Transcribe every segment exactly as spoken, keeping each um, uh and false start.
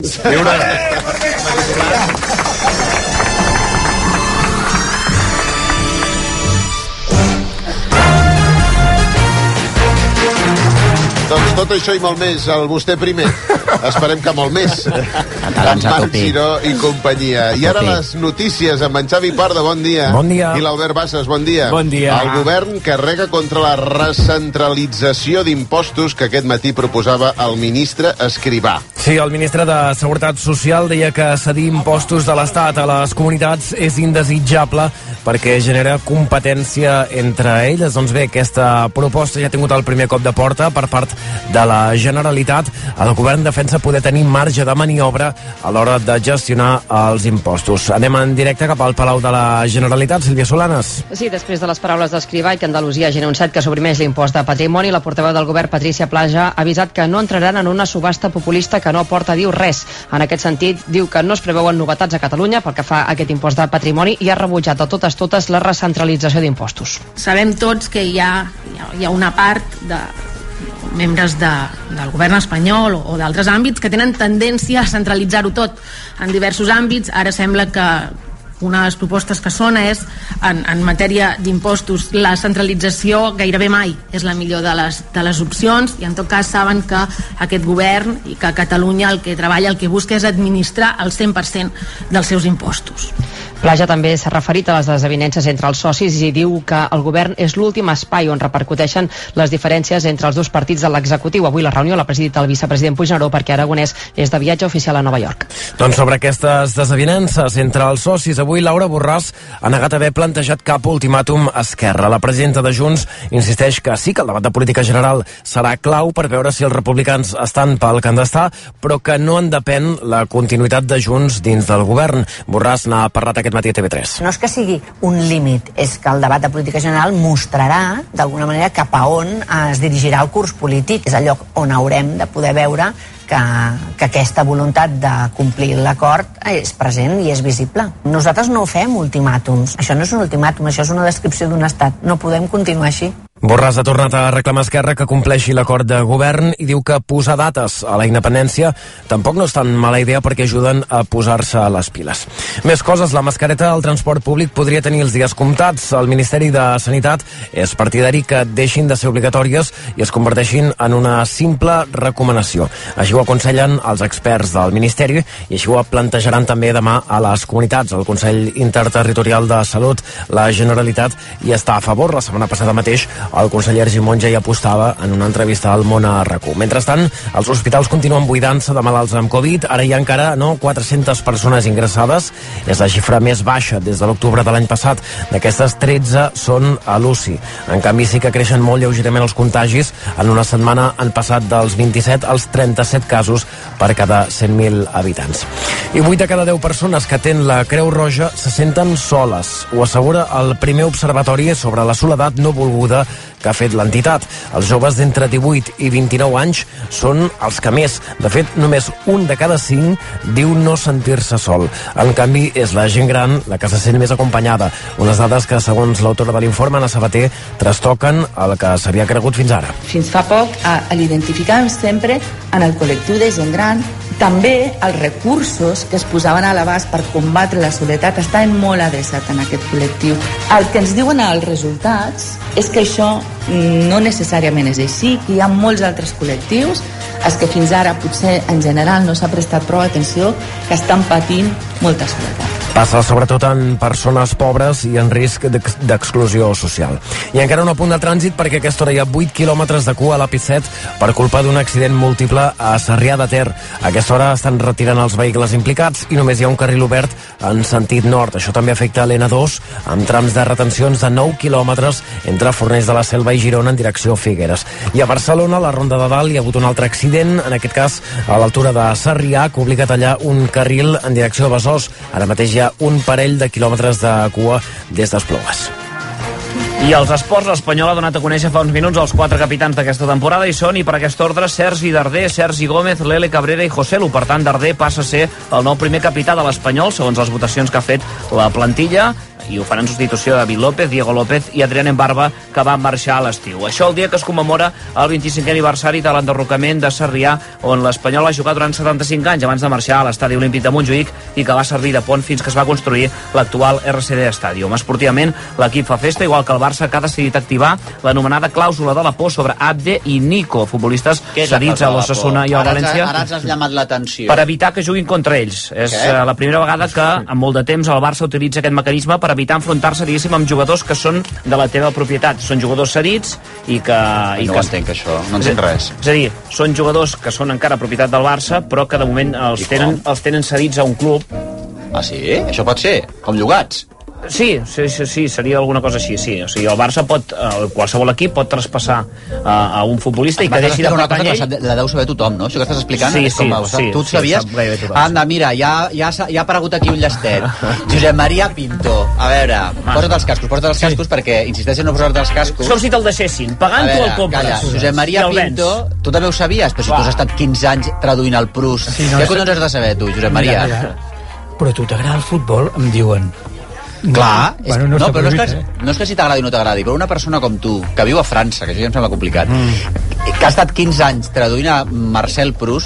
Doncs tot això i molt més, el vostè primer. Esperem que molt més. Amb Marc Giró i companyia. I ara les notícies amb en Xavi Parda, bon dia. Bon dia. I l'Albert Bassas, bon dia. Bon dia. El govern carrega contra la recentralització d'impostos que aquest matí proposava el ministre Escrivà. Sí, el ministre de Seguretat Social deia que cedir impostos de l'Estat a les comunitats és indesitjable perquè genera competència entre elles. Doncs bé, aquesta proposta ja ha tingut el primer cop de porta per part de la Generalitat. El govern defensa poder tenir marge de maniobra a l'hora de gestionar els impostos. Anem en directe cap al Palau de la Generalitat. Sílvia Solanes. Sí, després de les paraules d'Escrivà i que Andalusia hagi anunciat que suprimeix l'impost de patrimoni, la portaveu del govern, Patricia Plaja, ha avisat que no entraran en una subhasta populista que no aporta, diu, res. En aquest sentit, diu que no es preveuen novetats a Catalunya pel que fa a aquest impost de patrimoni i ha rebutjat de totes totes la recentralització d'impostos. Sabem tots que hi ha, hi ha una part de membres de, del govern espanyol o, o d'altres àmbits que tenen tendència a centralitzar-ho tot en diversos àmbits. Ara sembla que una de les propostes que sona és en, en matèria d'impostos la centralització gairebé mai és la millor de les, de les opcions, i en tot cas saben que aquest govern i que Catalunya el que treballa, el que busca és administrar el cent per cent dels seus impostos. Plaja també s'ha referit a les desavinences entre els socis i diu que el govern és l'últim espai on repercuteixen les diferències entre els dos partits de l'executiu. Avui la reunió l'ha presidit el vicepresident Puigneró perquè Aragonès és de viatge oficial a Nova York. Doncs sobre aquestes desavinences entre els socis, avui Laura Borràs ha negat haver plantejat cap ultimàtum a Esquerra. La presidenta de Junts insisteix que sí que el debat de política general serà clau per veure si els republicans estan pel que han d'estar, però que no en depèn la continuïtat de Junts dins del govern. Borràs n'ha parlat aquest matí a T V tres. No és que sigui un límit, és que el debat de política general mostrarà d'alguna manera cap a on es dirigirà el curs polític. És el lloc on haurem de poder veure que, que aquesta voluntat de complir l'acord és present i és visible. Nosaltres no fem ultimàtums. Això no és un ultimàtum, això és una descripció d'un estat. No podem continuar així. Borràs ha tornat a reclamar a Esquerra que compleixi l'acord de govern i diu que posar dates a la independència tampoc no és tan mala idea perquè ajuden a posar-se a les piles. Més coses, la mascareta al transport públic podria tenir els dies comptats. El Ministeri de Sanitat és partidari que deixin de ser obligatòries i es converteixin en una simple recomanació. Així ho aconsellen els experts del Ministeri i així ho plantejaran també demà a les comunitats. El Consell Interterritorial de Salut, la Generalitat, hi està a favor. La setmana passada mateix el conseller Argimon ja hi apostava en una entrevista al Món a RAC u. Mentrestant, els hospitals continuen buidant-se de malalts amb Covid. Ara hi ha encara no, quatre-centes persones ingressades. És la xifra més baixa des de l'octubre de l'any passat. D'aquestes, tretze són a l'U C I. En canvi, sí que creixen molt lleugerament els contagis. En una setmana han passat dels vint-i-set als trenta-set casos per cada cent mil habitants. I vuit de cada deu persones que atén la Creu Roja se senten soles. Ho assegura el primer observatori sobre la soledat no volguda que ha fet l'entitat. Els joves d'entre divuit i vint-i-nou anys són els que més. De fet, només un de cada cinc diu no sentir-se sol. En canvi, és la gent gran la que se sent més acompanyada. Unes dades que, segons l'autora de l'informe, Anna Sabater, trastoquen el que s'havia cregut fins ara. Fins fa poc l'identificàvem sempre en el col·lectiu de gent gran. També els recursos que es posaven a l'abast per combatre la soledat estaven molt adreçats en aquest col·lectiu. El que ens diuen els resultats és que això no necessàriament és així, que hi ha molts altres col·lectius els que fins ara potser en general no s'ha prestat prou atenció, que estan patint molta soledat. Passa sobretot en persones pobres i en risc d'exclusió social. I encara un apunt de trànsit perquè a aquesta hora hi ha vuit quilòmetres de cua a l'A P set per culpa d'un accident múltiple a Sarrià de Ter. A aquesta hora estan retirant els vehicles implicats i només hi ha un carril obert en sentit nord. Això també afecta l'N dos amb trams de retencions de nou quilòmetres entre Fornells de la Selva i Girona en direcció Figueres. I a Barcelona, a la Ronda de Dalt, hi ha hagut un altre accident, en aquest cas a l'altura de Sarrià, que obliga a tallar un carril en direcció a Besòs. Ara mateix hi ha un parell de quilòmetres de cua des d'Esplugues. I els esports, l'Espanyol ha donat a conèixer fa uns minuts els quatre capitans d'aquesta temporada i són, i per aquest ordre, Sergi Darder, Sergi Gómez, Lele Cabrera i José Lu. Per tant, Darder passa a ser el nou primer capità de l'Espanyol, segons les votacions que ha fet la plantilla, i ho fan en substitució de David López, Diego López i Adrián Embarba, que van marxar a l'estiu. Això el dia que es commemora el vint-i-cinquè aniversari de l'enderrocament de Sarrià, on l'Espanyol ha jugat durant setanta-cinc anys abans de marxar a l'estadi olímpic de Montjuïc i que va servir de pont fins que es va construir l'actual R C D Stadium. Esportivament, l'equip fa festa, igual que el Barça, que ha decidit activar l'anomenada clàusula de la por sobre Abde i Nico, futbolistes cedits a l'Osasuna i al València, ara ens has llamat l'atenció. per evitar que juguin contra ells. És uh, la primera vegada que en molt de temps el Barça utilitza aquest mecanisme per evitar enfrontar-se, diguéssim, amb jugadors que són de la teva propietat. Són jugadors cedits i que... I no que... ho entenc, això. No entenc res. És a dir, són jugadors que són encara propietat del Barça, però que de moment els tenen, els tenen cedits a un club. Ah, sí? Això pot ser? Com llogats? Sí, sí, sí, sí, seria alguna cosa així, sí. O sigui, el Barça pot, el, qualsevol equip pot traspassar uh, a un futbolista i que deixi de pertanyar ell. La deu saber tothom, no? Això que estàs explicant? Sí, és com, sí, sí, tu et sí, sabies? Sí, Anda, mira, ja, ja, ja ha aparegut aquí un llestet. Josep Maria Pinto. A veure, posa't els cascos, posa't els cascos, sí. perquè insisteix en no posar-te els cascos. És com si te'l deixessin, pagant tu el compres. Calla, Josep Maria Pinto, tu també ho sabies, però si tu has estat quinze anys traduint el Prus. Sí, no, què collons has de saber, tu, Josep Maria? Mira, mira. Però a tu t'agrada el futbol, em diuen. Clar, és, bueno, no, no, però no és, que, eh? no és que si t'agradi o no t'agradi, però una persona com tu, que viu a França, que això ja em sembla complicat, mm. que ha estat quinze anys traduint a Marcel Proust,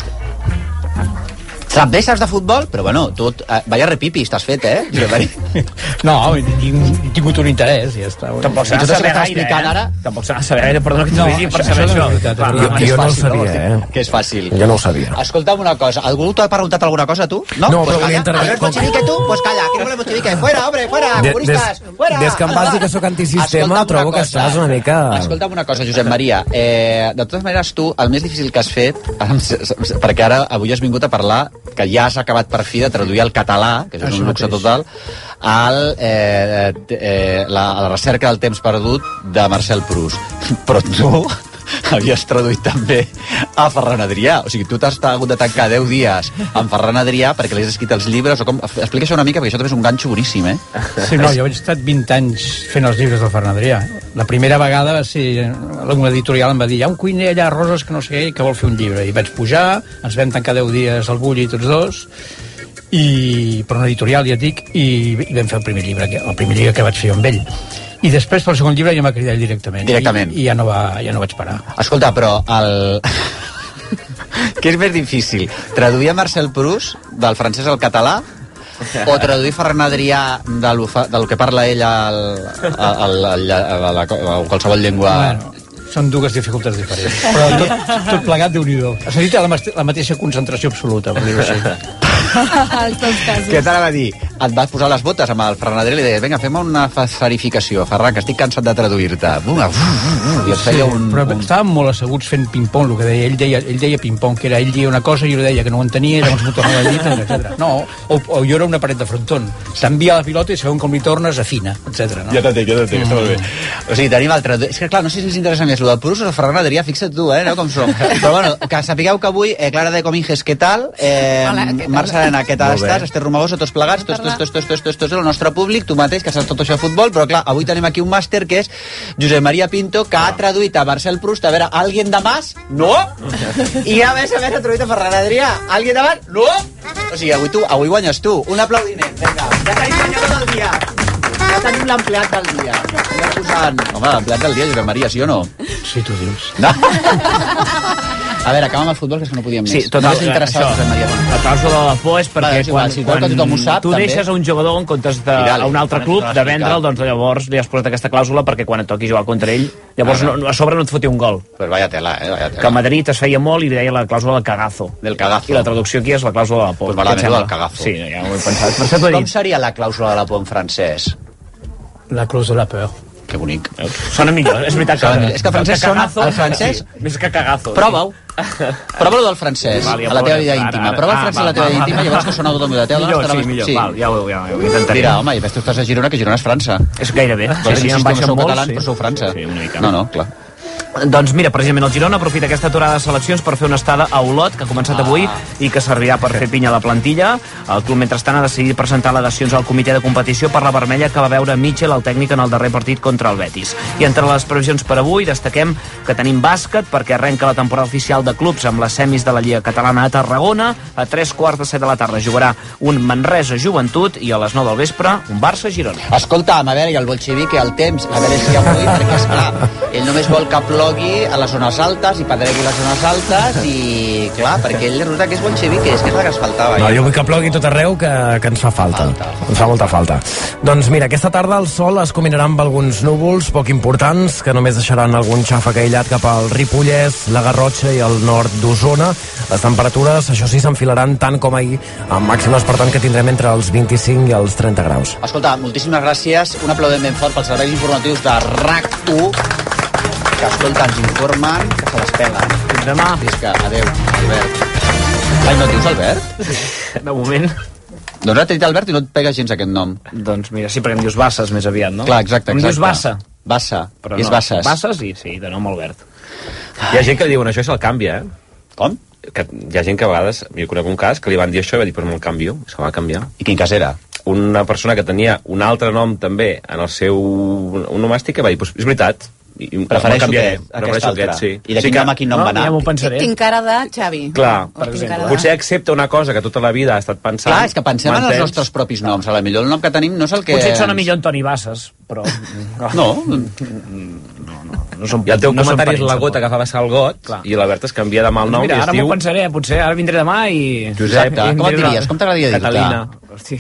també saps de futbol? Però bueno, tu, eh, vaya repipi, estàs fet, eh? No, he tingut un interès i ja està. Tampoc s'ha de saber gaire, eh? Tampoc s'ha de saber gaire, perdona que t'ho digui per saber això. Jo no ho sabia, eh? Que és fàcil. Jo no ho sabia. Escolta'm una cosa, algú t'ha preguntat alguna cosa, tu? No, no pues però volia intervenir. A ver, Mochilique, tu? Pues calla, que no volem Mochilique. Fuera, hombre, fuera, comunistas, fuera. Des que em vas dir que sóc antisistema, trobo que estàs una mica... Escolta'm una cosa, Josep Maria. Eh, de totes maneres, tu, el més difícil que has fet, perquè ara avui has vingut a parlar que ja has acabat per fi de traduir al català, que això és un luxe total, al, eh, eh, la, a la recerca del temps perdut de Marcel Proust. Però tu havies traduït també a Ferran Adrià. O sigui, tu t'has hagut de tancar deu dies amb Ferran Adrià perquè li has escrit els llibres. O com... Explica això una mica, perquè això també és un ganxo boníssim, eh? Sí, no, jo he estat vint anys fent els llibres del Ferran Adrià. La primera vegada va ser... un editorial em va dir, hi ha un cuiner allà a Roses que no sé què, que vol fer un llibre. I vaig pujar, ens vam tancar deu dies al Bulli tots dos, i per un editorial, ja et dic, i, i vam fer el primer llibre, el primer llibre que vaig fer amb ell. I després, pel segon llibre, ja m'ha cridat directament. Directament. I, i ja, no va, ja no vaig parar. Escolta, però el... Què és més difícil? Traduir a Marcel Proust del francès al català o traduir Ferran Adrià del, del que parla ell al, al, al, a, la, a qualsevol llengua... Bueno, són dues dificultats diferents. Però tot, tot plegat, Déu-n'hi-do. Ha sentit la, la mateixa concentració absoluta, per dir-ho així. Què t'anava a dir? Et vas posar les botes amb el Ferran Adrià i li deies, vinga, fem una farificació, Ferran, que estic cansat de traduir-te. I et feia un... Però un... estàvem molt asseguts fent ping-pong, el que deia. Ell deia, ell deia ping-pong, que era ell deia una cosa i jo deia que no ho entenia, llavors m'ho tornava a dir, etcètera. No, o, o jo era una paret de frontón. T'envia la pilota i segons com li tornes, afina, etcètera. No? Ja t'entenc, ja t'entenc, mm. està molt bé. O sigui, tenim el traductor... És que, clar, no sé si els interessa més el del Proust o el Ferran Adrià, fixa't tu, eh, no, com som. Però, bueno, que sapigueu que avui, eh, Clara de Cominges, què tal? Eh, Hola, què tal? Marc Serena, què tal estàs? Esther Romagosa, tots plegats, tots, tots, tots, tots, tots, tots, tots, el nostre públic, tu mateix, que saps tot això de futbol, però clar, avui tenim aquí un màster que és Josep Maria Pinto, que ha traduït a Marcel Proust, a veure, ¿alguien de más? No! I a més a més ha traduït a Ferran Adrià, ¿alguien de más? No! O sigui, avui tu, avui guanyes tu. Un aplaudiment, vinga. Ja tenim guanyador del dia. Ja tenim l'empleat del dia. Ja posant... Home, l'empleat del dia, Josep Maria, sí o no? Sí, tu dius. No? A veure, acabem amb el futbol, que és que no podíem més. Sí, total, no això, la clàusula de la por és perquè vale, quan, si quan, quan sap, tu també. deixes a un jugador en comptes de, a un altre club de vendre'l, doncs llavors li has posat aquesta clàusula perquè quan et toqui jugar contra ell, llavors ah, no, a sobre no et foti un gol. Pues vaya tela, eh, vaya tela. Que a Madrid es feia molt i deia la clàusula del cagazo. Del cagazo. I la traducció aquí és la clàusula de la por. Pues malament del cagazo. Sí, ja ho he pensat. Per cert, com seria la clàusula de la por en francès? La clàusula de la peur. Que bonic. Sona millor, és veritat que... És que el francès sona... El francès... Més que cagazo. Prova-ho. Prova-ho del francès, a la teva vida íntima. Prova el francès a la teva vida íntima i llavors que sona tot el teu. Millor, sí, millor. Val, ja ho intentaré. Mira, home, i ves tu estàs a Girona, que Girona és França. És gairebé. Sí, sí, em baixen molt, però sou França. Sí, una mica. No, no, clar. Doncs mira, precisament el Girona aprofita aquesta aturada de seleccions per fer una estada a Olot, que ha començat avui i que servirà per fer pinya a la plantilla. El club, mentrestant, ha decidit presentar les al comitè de competició per la vermella que va veure Mitchell, el tècnic, en el darrer partit contra el Betis. I entre les previsions per avui destaquem que tenim bàsquet, perquè arrenca la temporada oficial de clubs amb les semis de la Lliga Catalana a Tarragona. A tres quarts de set de la tarda jugarà un Manresa Joventut i a les nou del vespre un Barça Girona. Escolta, a veure, i el bolxevic, el temps, a veure si avui, perquè esclar, ell només vol que plogui a les zones altes i pedregui les zones altes i, clar, perquè ell resulta que és bolxevic, és que és la que es faltava. No, jo vull que plogui tot arreu, que, que ens fa falta. falta. Ens fa molta falta. Doncs mira, aquesta tarda el sol es combinarà amb alguns núvols poc importants, que només deixaran algun xàfec aïllat cap al Ripollès, la Garrotxa i el nord d'Osona. Les temperatures, això sí, s'enfilaran tant com ahir, amb màximes, per tant, que tindrem entre els vint-i-cinc i els trenta graus. Escolta, moltíssimes gràcies. Un aplaudiment ben fort pels serveis informatius de R A C u, que, escolta, ens informen que se les pelen. Fins demà. Visca, adeu, Albert. Ai, no et dius Albert? De moment. Doncs ara t'he dit Albert i no et pega gens aquest nom. Doncs mira, sí, perquè em dius Basses més aviat, no? Clar, exacte, exacte. Em dius Bassa. Bassa, però és no, Basses. Basses, sí, sí, de nom Albert. Hi ha gent que li diuen això i se'l canvia, eh? Com? Que hi ha gent que a vegades, jo conec un cas, que li van dir això i va dir, però me'l canvio, i se'l va canviar. I quin cas era? Una persona que tenia un altre nom també en el seu onomàstic que va dir, doncs és veritat, i prefereixo canviaré, aquest, aquest altre. Sí. I de quin nom a quin nom no, va anar? Ja m'ho pensaré. Tinc cara de Xavi. Clar, per exemple. Potser accepta una cosa que tota la vida ha estat pensant. Clar, és que pensem en els nostres propis noms. A la millor el nom que tenim no és el que... Potser et sona millor Antoni Basses, però... No. no, no. no som, I el teu no comentari és la gota que fa passar el got, clar. I l'Albert es canvia demà el nom. Mira, i es ara diu... m'ho pensaré, potser ara vindré demà i... Josep, com et diries? Com t'agradaria dir-te? Catalina. Hosti.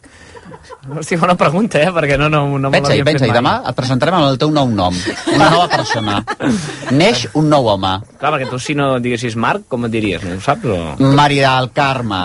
Hosti, bona pregunta, eh? Perquè no, no, no me l'havia fet mai. Pensa, i demà et presentarem amb el teu nou nom. Una nova persona. Neix un nou home. Clar, perquè tu si no diguessis Marc, com et diries? No ho saps? O... Maria del Carme.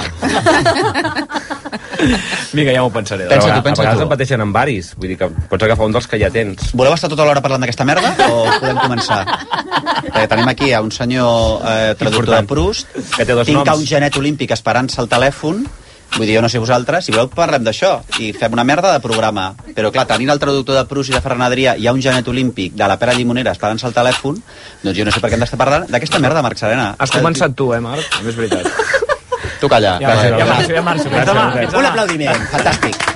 Vinga, ja m'ho pensaré. Pensa tu, pensa tu. A vegades em pateixen amb varis. Vull dir que pots agafar un dels que ja tens. Voleu estar tota l'hora parlant d'aquesta merda o podem començar? Perquè tenim aquí a un senyor eh, traductor de Proust. Que té dos Tinc noms. un genet olímpic esperant-se al telèfon. Vull dir, jo no sé vosaltres, si voleu parlem d'això i fem una merda de programa. Però clar, tenint el traductor de Proust i de Ferran Adrià, hi ha un genet olímpic de la Pera Llimonera esperant-se al telèfon, doncs jo no sé per què hem d'estar parlant d'aquesta merda, Marc Serena. Has començat tu, eh, Marc? És veritat. Tu calla. Ja, ja, ja marxo, ja marxo. Fins demà. Un aplaudiment, fantàstic.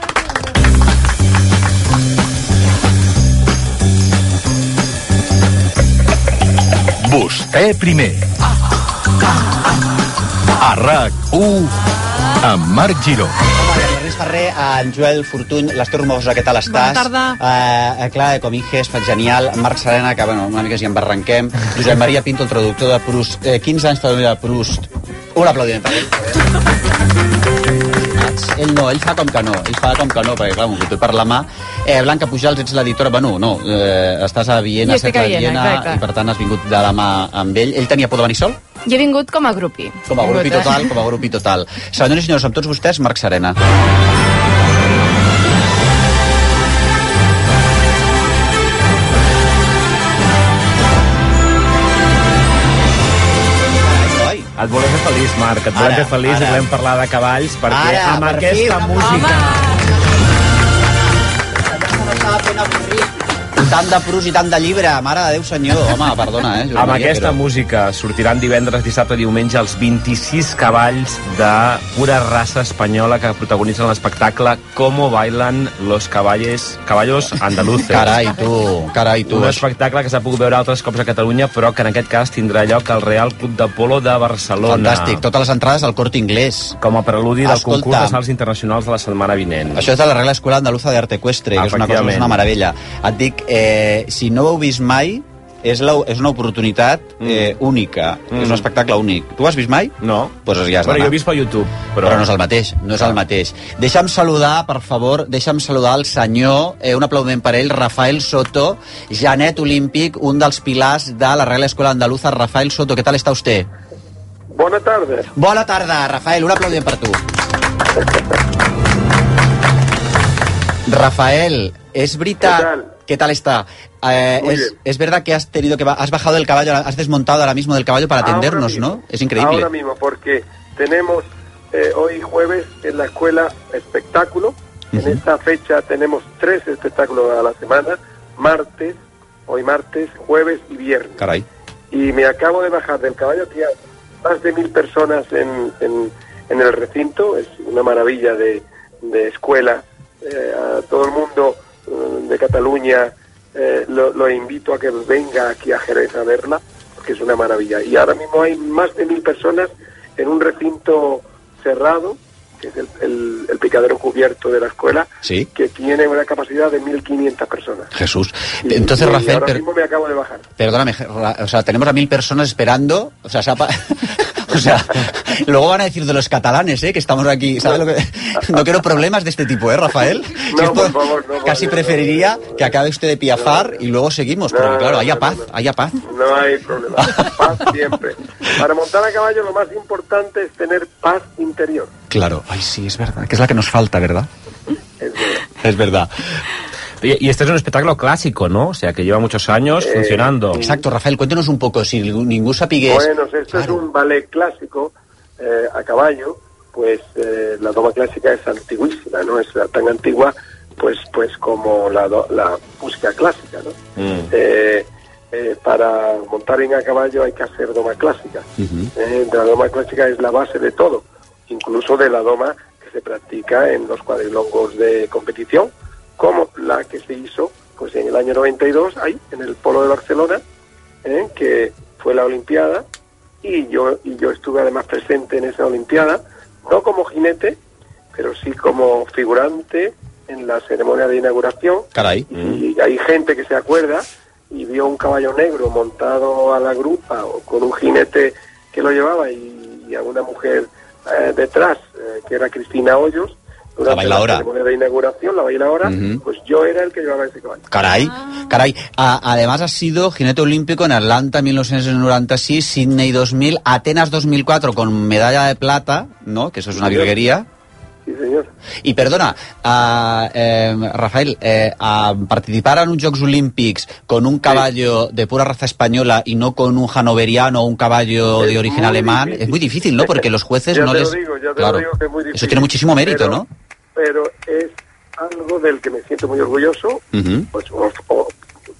Vostè primer. A R A C u amb Marc Giró. Ernest Ferrer, en Joel Fortuny, l'Ester Romosa, què tal estàs? Bona tarda. Uh, uh, clar, com Inges, genial. Marc Serena, que bueno, una mica si en barranquem. Josep Maria Pinto, el traductor de Proust. Eh, quinze anys per venir a Proust. Un aplaudiment per ell. Ell no, ell fa com que no, ell fa com que no, perquè clar, m'ho foto per la mà. Eh, Blanca Pujals, ets l'editora, bueno, no, eh, estàs a Viena, jo estic a Viena, Viena exacte. i per tant has vingut de la mà amb ell. Ell tenia por de venir sol? Jo he vingut com a grupi. Com a grupi total, com a grupi total. Senyors i senyors, amb tots vostès, Marc Serena. Et volem fer feliç, Marc, et volem Ara, fer feliç ara. i volem parlar de cavalls perquè Ara, amb per aquesta fi, música... Tant de Proust i tant de llibre, mare de Déu senyor. Home, perdona, eh? Amb aquesta música sortiran divendres, dissabte i diumenge els vint-i-sis cavalls de pura raça espanyola que protagonitzen l'espectacle Cómo bailan los caballes, caballos andaluces. Carai, tu, carai, tu. Un espectacle que s'ha pogut veure altres cops a Catalunya, però que en aquest cas tindrà lloc al Real Club de Polo de Barcelona. Fantàstic, totes les entrades al Corte Inglés. Com a preludi del Escolta, concurs de salts internacionals de la setmana vinent. Això és de la Real Escuela Andaluza de Arte Ecuestre, que és una cosa, és una meravella. Et dic, eh, si no ho heu vist mai, és, la, és una oportunitat eh, mm. única. Mm. És un espectacle únic. Tu ho has vist mai? No. Pues ja has bueno, d'anar. jo he vist per YouTube. Però... però no és el mateix, no és el mateix. Deixa'm saludar, per favor, deixa'm saludar el senyor, eh, un aplaudiment per ell, Rafael Soto, genet olímpic, un dels pilars de la Real Escuela Andaluza. Rafael Soto, què tal està vostè? Bona tarda. Bona tarda, Rafael, un aplaudiment per tu. Rafael, es veritat... ¿Qué tal? ¿Qué tal está? Eh, es, es verdad que has tenido que has bajado del caballo, has desmontado ahora mismo del caballo para atendernos, ¿no? Es increíble. Ahora mismo, porque tenemos eh, hoy jueves en la escuela espectáculo. Uh-huh. En esta fecha tenemos tres espectáculos a la semana, martes, hoy martes, jueves y viernes. Caray. Y me acabo de bajar del caballo, que hay más de mil personas en, en, en el recinto, es una maravilla de, de escuela. Eh, a todo el mundo eh, de Cataluña eh, lo, lo invito a que venga aquí a Jerez a verla, porque es una maravilla. Y ahora mismo hay más de mil personas en un recinto cerrado, que es el, el, el picadero cubierto de la escuela, ¿sí? Que tiene una capacidad de mil quinientas personas. Jesús. Y, Entonces, y Rafael... ahora per... mismo me acabo de bajar. Perdóname, o sea, tenemos a mil personas esperando, o sea, se ha pa... o sea, luego van a decir de los catalanes, ¿eh? Que estamos aquí, ¿sabes lo que...? No quiero problemas de este tipo, ¿eh, Rafael? No, esto... por favor, no. Casi no, preferiría no, no, que acabe usted de piafar no, y luego seguimos, porque no, claro, no, haya no, paz, no, no. haya paz. No hay problema, paz siempre. Para montar a caballo lo más importante es tener paz interior. Claro, ay sí, es verdad, que es la que nos falta, ¿verdad? Es verdad. Es verdad. Y, y este es un espectáculo clásico, ¿no? O sea, que lleva muchos años eh, funcionando. Exacto, Rafael, cuéntenos un poco, si ningún sapigués... Bueno, esto claro. es un ballet clásico eh, a caballo, pues eh, la doma clásica es antiguísima, ¿no? Es tan antigua, pues pues como la, do, la música clásica, ¿no? Mm. Eh, eh, para montar en a caballo hay que hacer doma clásica. Uh-huh. eh, la doma clásica es la base de todo, incluso de la doma que se practica en los cuadrilongos de competición, como la que se hizo pues en el año noventa y dos, ahí, en el Polo de Barcelona, eh, que fue la Olimpiada, y yo y yo estuve además presente en esa Olimpiada, no como jinete, pero sí como figurante en la ceremonia de inauguración. Caray. Y, y hay gente que se acuerda y vio un caballo negro montado a la grupa o con un jinete que lo llevaba y, y a una mujer eh, detrás, eh, que era Cristina Hoyos, durante la, la ceremonia de inauguración, la bailaora, uh-huh. Pues yo era el que llevaba ese caballo. Caray, caray. A, además has sido jinete olímpico en Atlanta mil novecientos noventa y seis, Sydney dos mil, Atenas dos mil cuatro con medalla de plata, ¿no? Que eso es una virguería. Sí, señor. I perdona, uh, eh, Rafael, eh, a participar en uns Jocs Olímpics con un caballo sí. de pura raza española y no con un hanoveriano o un caballo es de origen alemán, difícil. Es muy difícil, ¿no? Porque los jueces ya no te les... Lo digo, ya te claro. lo digo que es muy difícil. Eso tiene muchísimo mérito, pero, ¿no? Pero es algo del que me siento muy orgulloso, uh-huh. Pues o, o,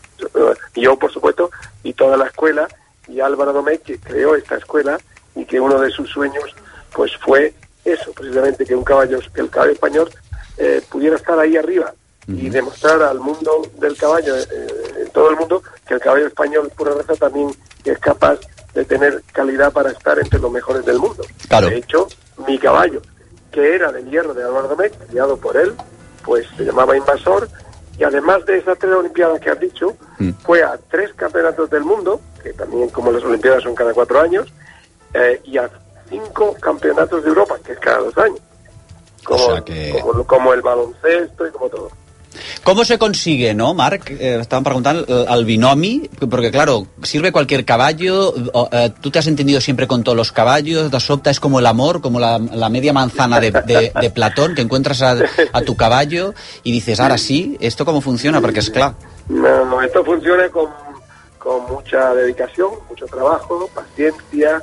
yo, por supuesto, y toda la escuela, y Álvaro Domecq, que creó esta escuela, y que uno de sus sueños pues fue eso, precisamente, que un caballo, que el caballo español eh, pudiera estar ahí arriba uh-huh. y demostrar al mundo del caballo, eh, en todo el mundo, que el caballo español pura raza también es capaz de tener calidad para estar entre los mejores del mundo. Claro. De hecho, mi caballo, que era del hierro de Álvaro Domecq, criado por él, pues se llamaba Invasor, y además de esas tres olimpiadas que has dicho, mm. fue a tres campeonatos del mundo, que también como las olimpiadas son cada cuatro años, eh, y a cinco campeonatos de Europa, que es cada dos años, como, o sea que... como, como el baloncesto y como todo. ¿Cómo se consigue, no, Marc? Eh, estaban preguntando al binomi, porque claro, sirve cualquier caballo, eh, tú te has entendido siempre con todos los caballos, de sobte es como el amor, como la, la media manzana de, de, de Platón, que encuentras a, a tu caballo y dices, ahora sí, ¿esto cómo funciona? Porque es claro. No, no, esto funciona con, con mucha dedicación, mucho trabajo, paciencia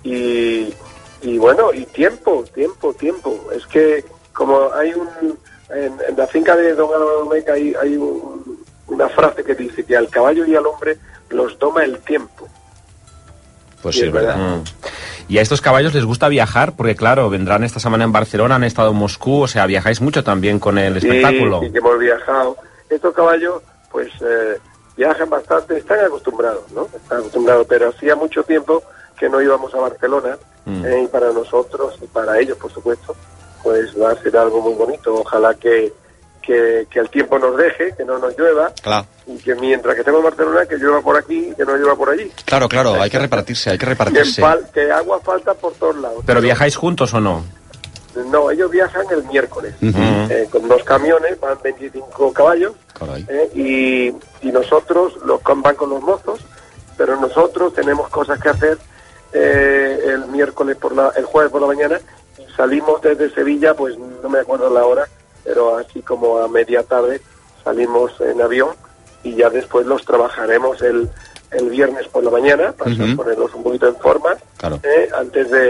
y, y bueno, y tiempo, tiempo, tiempo. Es que como hay un... En, en la finca de don Álvaro Domecq hay, hay un, una frase que dice que al caballo y al hombre los doma el tiempo. Pues sí, es verdad. Mm. Y a estos caballos les gusta viajar, porque claro, vendrán esta semana en Barcelona, han estado en Moscú, o sea, viajáis mucho también con el sí, espectáculo. Sí, que hemos viajado. Estos caballos, pues, eh, viajan bastante, están acostumbrados, ¿no? Están acostumbrados, pero hacía mucho tiempo que no íbamos a Barcelona, mm. eh, y para nosotros y para ellos, por supuesto, pues va a ser algo muy bonito. Ojalá que, que, que el tiempo nos deje, que no nos llueva, claro. Y que mientras que estemos en Barcelona, que llueva por aquí y que no llueva por allí. Claro, claro, hay que repartirse, hay que repartirse. Que, fal- que agua falta por todos lados. ¿Pero viajáis juntos o no? No, ellos viajan el miércoles, uh-huh. eh, con dos camiones, van veinticinco caballos, eh, y, y nosotros los van con los mozos, pero nosotros tenemos cosas que hacer eh, el miércoles por la, el jueves por la mañana. Salimos desde Sevilla, pues no me acuerdo la hora, pero así como a media tarde salimos en avión y ya después los trabajaremos el, el viernes por la mañana para uh-huh. ponerlos un poquito en forma, claro. eh, antes de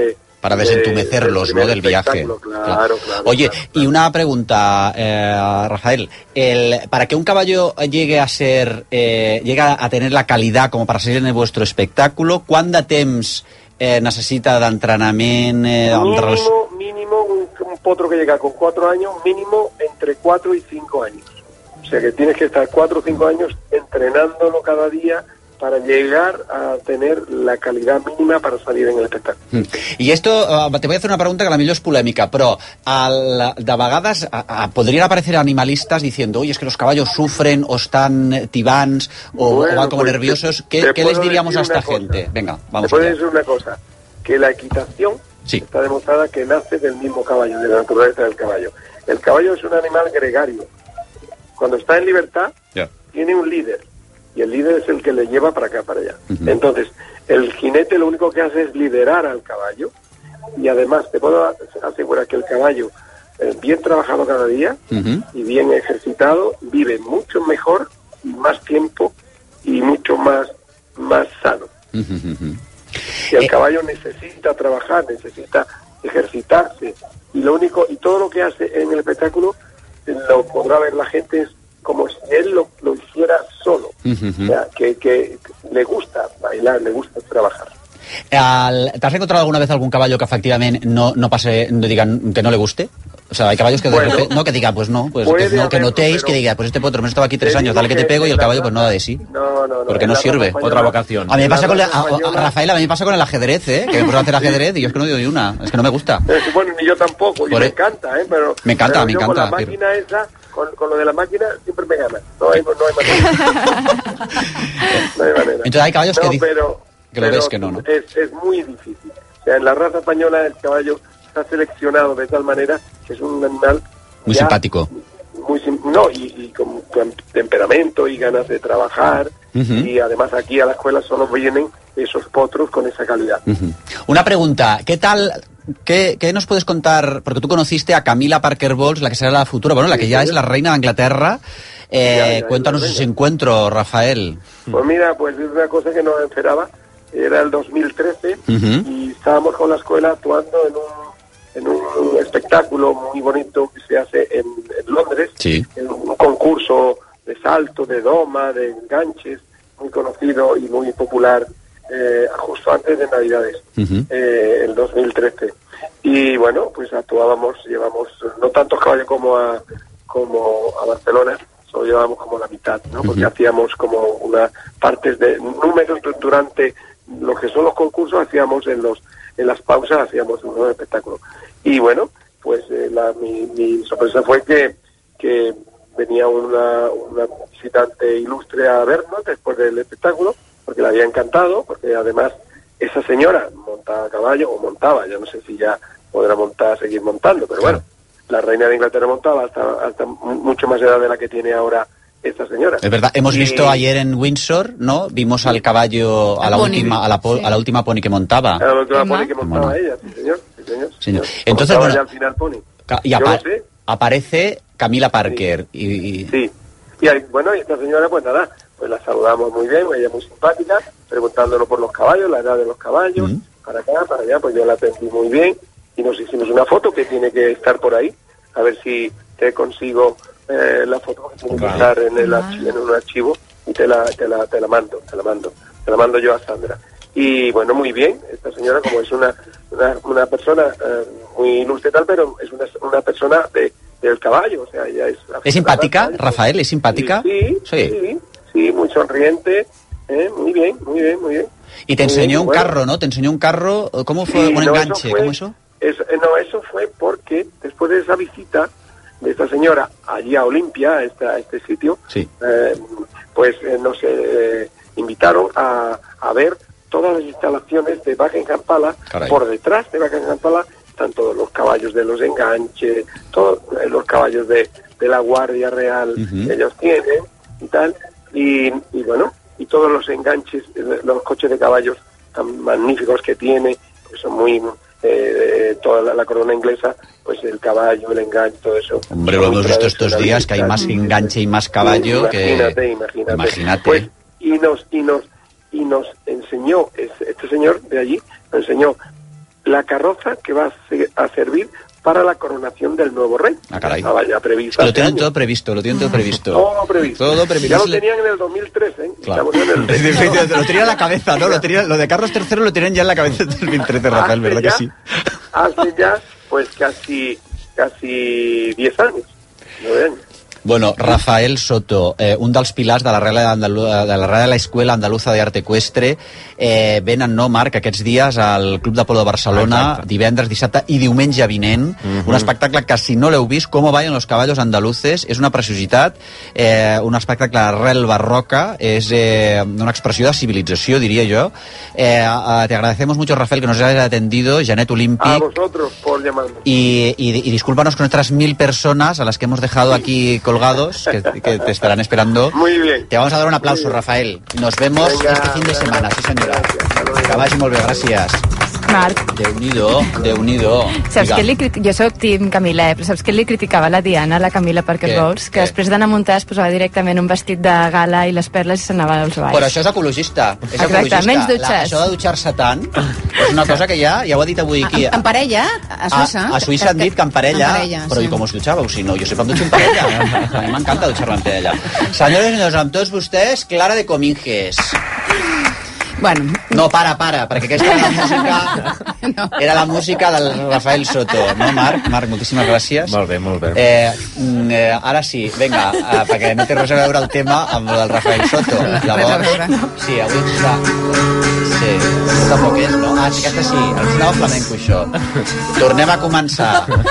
para desentumecerlos, el ¿no? Del viaje. Claro, claro. claro Oye, claro, y una pregunta, eh, Rafael. El, para que un caballo llegue a ser, eh, llegue a tener la calidad como para salir en vuestro espectáculo, ¿cuán de temps eh, necessita d'entrenament? Eh, mínimo, mínimo un, un potro que llega con cuatro años, mínimo entre cuatro y cinco años. O sea que tienes que estar cuatro o cinco años entrenándolo cada día para llegar a tener la calidad mínima para salir en el espectáculo. Mm. I esto, uh, te voy a hacer una pregunta que a la millor és polèmica, però al, de vegades a, a, podrían aparecer animalistas diciendo, oye, es que los caballos sufren o están tibans o, bueno, o van como pues nerviosos. ¿Qué, ¿qué les diríamos a esta gente? Venga, vamos a ver. Te puedo decir una cosa, que la equitación sí. está demostrada que nace del mismo caballo, de la naturaleza del caballo. El caballo es un animal gregario. Cuando está en libertad, yeah. tiene un líder. Y el líder es el que le lleva para acá, para allá. Uh-huh. Entonces, el jinete lo único que hace es liderar al caballo, y además te puedo asegurar que el caballo, eh, bien trabajado cada día, uh-huh. y bien ejercitado, vive mucho mejor, y más tiempo, y mucho más, más sano. Uh-huh. Y el eh. caballo necesita trabajar, necesita ejercitarse, y lo único, y todo lo que hace en el espectáculo, lo podrá ver la gente es como si él lo, lo hiciera solo. Uh-huh. O sea, que, que le gusta bailar, le gusta trabajar. Al, ¿Te has encontrado alguna vez algún caballo que efectivamente no, no pase, no digan que no le guste? O sea, hay caballos que, bueno, de repente, no, que digan, pues no, pues que, no, que notéis, que diga, pues este potro me estaba aquí tres años, dale que te pego, y el caballo pues no da de sí. No, no, no. Porque no sirve. Otra vocación. A mí me pasa con la, a, a Rafael, a mí me pasa con el ajedrez, ¿eh? Que me puse a hacer ajedrez y yo es que no digo ni una, es que no me gusta. Bueno, ni yo tampoco, y me encanta, ¿eh? Pero, me encanta, pero me yo encanta. Con la máquina esa, con, con lo de la máquina, siempre me gana. No hay, no hay manera. No hay manera. Entonces hay caballos no, que dicen pero, que lo pero ves que no, ¿no? Es, es muy difícil. O sea, en la raza española el caballo está seleccionado de tal manera que es un animal muy ya, simpático. Muy no, y, y con, con temperamento y ganas de trabajar. Uh-huh. Y además aquí a la escuela solo vienen esos potros con esa calidad. Uh-huh. Una pregunta, ¿qué tal... ¿Qué, ¿Qué nos puedes contar? Porque tú conociste a Camila Parker Bowles, la que será la futura, bueno, la que ya es la reina de Inglaterra. Eh, ya, ya, cuéntanos ese encuentro, Rafael. Pues mira, pues es una cosa que no esperaba. Era el dos mil trece uh-huh. y estábamos con la escuela actuando en un, en un espectáculo muy bonito que se hace en, en Londres. Sí. En un concurso de salto, de doma, de enganches, muy conocido y muy popular. Eh, justo antes de Navidades, uh-huh. eh, el dos mil trece. Y bueno, pues actuábamos, llevamos no tantos caballos como a como a Barcelona, solo llevábamos como la mitad, ¿no? Porque uh-huh. hacíamos como unas partes de números durante lo que son los concursos, hacíamos en los en las pausas, hacíamos un nuevo espectáculo. Y bueno, pues eh, la, mi, mi sorpresa fue que, que venía una, una visitante ilustre a vernos después del espectáculo, porque le había encantado, porque además esa señora montaba a caballo, o montaba, yo no sé si ya podrá montar, seguir montando, pero claro. Bueno, la reina de Inglaterra montaba hasta, hasta mucho más edad de la que tiene ahora esta señora. Es verdad, hemos y... visto ayer en Windsor, ¿no? Vimos al caballo, a la, última, a, la po- sí. a la última pony que montaba. A la última pony que montaba bueno. ella, sí señor, sí señor. señor. Entonces, bueno, ya al final pony. Y apa- sé. aparece Camila Parker. Sí. Y, y... sí. Y ahí, bueno, y esta señora, pues nada, pues la saludamos muy bien, ella muy simpática, preguntándonos por los caballos, la edad de los caballos, mm. para acá, para allá, pues yo la atendí muy bien y nos hicimos una foto que tiene que estar por ahí, a ver si te consigo eh, la foto que tiene que estar en, el archivo, en un archivo y te la, te la, te la mando, te la mando, te la mando yo a Sandra. Y bueno, muy bien, esta señora como es una, una, una persona eh, muy ilustre tal, pero es una, una persona de, del caballo, o sea, ella es... ¿Es simpática, Rafael? ¿Es simpática? Sí, sí, sí. sí. Sí, muy sonriente, ¿eh? Muy bien, muy bien, muy bien. Y te muy enseñó bien, un bueno. carro, ¿no? Te enseñó un carro, ¿cómo fue? Sí, un no, enganche, eso fue, ¿cómo eso? Es, no, eso fue porque después de esa visita de esta señora allí a Olimpia, a, esta, a este sitio, sí. eh, pues eh, nos eh, invitaron a, a ver todas las instalaciones de Buckingham Palace. Caray. Por detrás de Buckingham Palace están todos los caballos de los enganches, todos eh, los caballos de, de la Guardia Real uh-huh. que ellos tienen y tal. Y, y bueno, y todos los enganches, los coches de caballos tan magníficos que tiene, que son muy, eh, toda la, la corona inglesa, pues el caballo, el enganche, todo eso. Hombre, lo hemos visto estos días, que hay más enganche y más caballo sí, imagínate, que... Imagínate, imagínate. Pues, y nos, y nos, y nos enseñó, este señor de allí, nos enseñó la carroza que va a, ser, a servir para la coronación del nuevo rey. Ah, caray. Estaba ya prevista. Lo tienen todo previsto, lo tienen todo previsto. Todo previsto. Todo previsto. Ya lo tenían en el dos mil trece, ¿eh? Claro. En el... Lo tenían en la cabeza, ¿no? Lo, tenían, lo de Carlos tercero lo tenían ya en la cabeza en dos mil trece, Rafael, ¿verdad ya, que sí? Hace ya, pues, casi casi diez años, nueve años. Bueno, Rafael Soto, eh, un dels pilars de la Real, Andalu de la Real Escuela Andaluza de Arte Ecuestre, eh, venen, no, Marc, aquests dies al Club de Polo de Barcelona, exacte, divendres, dissabte i diumenge vinent, uh-huh. un espectacle que, si no l'heu vist, Com bailen los caballos andaluces, és una preciositat, eh, un espectacle d'arrel barroca, és eh, una expressió de civilització, diria jo. Eh, eh, te agradecemos mucho, Rafael, que nos hayas atendido, Janet Olímpic. A vosotros por llamarnos. Y, y, y discúlpanos con nuestras mil personas a las que hemos dejado aquí colgados, que, que te estarán esperando. Muy bien. Te vamos a dar un aplauso, Rafael. Nos vemos Venga, este fin de semana, sí senyora. Que vagi molt bé, gràcies. Marc. Déu-n'hi-do, Déu-n'hi-do. Saps què li critic... Jo soc team Camila, eh? Però saps què li criticava la Diana, la Camila Parker Bowles? Que després d'anar a muntar es posava directament un vestit de gala i les perles i s'anava als balls. Però això és ecologista. És Exacte, ecologista. menys dutxes. La, això de dutxar-se tant és una cosa que ja, ja ho ha dit avui aquí. En, en parella, a Suïssa. A, a Suïssa han dit que en parella, en parella però sí. i com us dutxàveu? Si no, jo sempre em dutxo en parella. A mi m'encanta dutxar-me en parella. Senyores i senyors, amb tots vostès, Clara de Cominges. Bueno. No, para, para, perquè aquesta era la música, no. era la música del Rafael Soto, no, Marc? Marc, moltíssimes gràcies. Molt bé, molt bé. Eh, eh, ara sí, vinga, eh, perquè no té res a veure el tema amb el del Rafael Soto. Llavors, sí, avui està... Sí, això tampoc és, no? Ah, sí, aquesta sí, el sonava flamenco, això. Tornem a començar.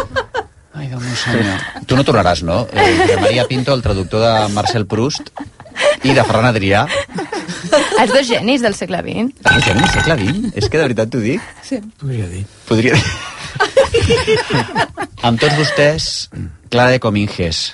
Ai, Déu meu senyor. Tu no tornaràs, no? Eh, Maria Pinto, el traductor de Marcel Proust, i de Ferran Adrià. Els dos genis del segle vint. Els genis del segle vint? És que de veritat t'ho dic? Sí. Podria dir. Podria dir. Amb tots vostès, Clara de Cominges.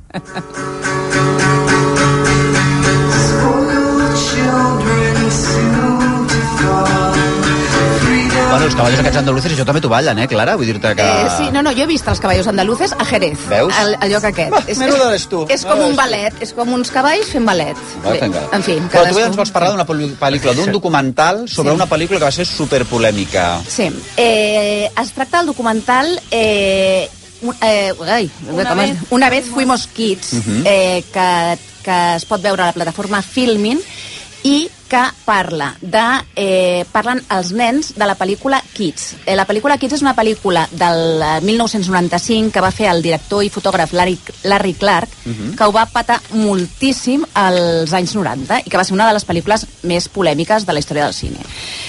Bueno, els caballos aquests andaluces, això també t'ho ballen, eh, Clara? Vull dir-te que... Eh, sí, no, no, jo he vist els caballos andaluces a Jerez. Veus? El, el lloc aquest. Va, és, menuda eres tu. És com un ballet, és com uns cavalls fent ballet. Va, Bé, en fi, però tu cadascú... ens vols parlar d'una pel·lícula, d'un documental sobre Sí. una pel·lícula que va ser superpolèmica. Sí. Eh, es tracta del documental... Eh, un- eh, ai, Una com es- vez. Una vez fuimos kids, Mhm. eh, que, que es pot veure a la plataforma Filmin i que parla de... Eh, parlen els nens de la pel·lícula Kids. Eh, la pel·lícula Kids és una pel·lícula del eh, mil nou-cents noranta-cinc que va fer el director i fotògraf Larry, Larry Clark, Mhm. que ho va patar moltíssim als anys noranta i que va ser una de les pel·lícules més polèmiques de la història del cine.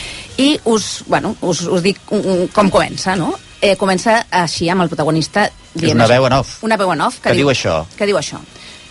I us, bueno, us, us dic um, com comença, no? Eh, comença així amb el protagonista És una veu en off. Una veu en off que, Que diu això. Que diu això.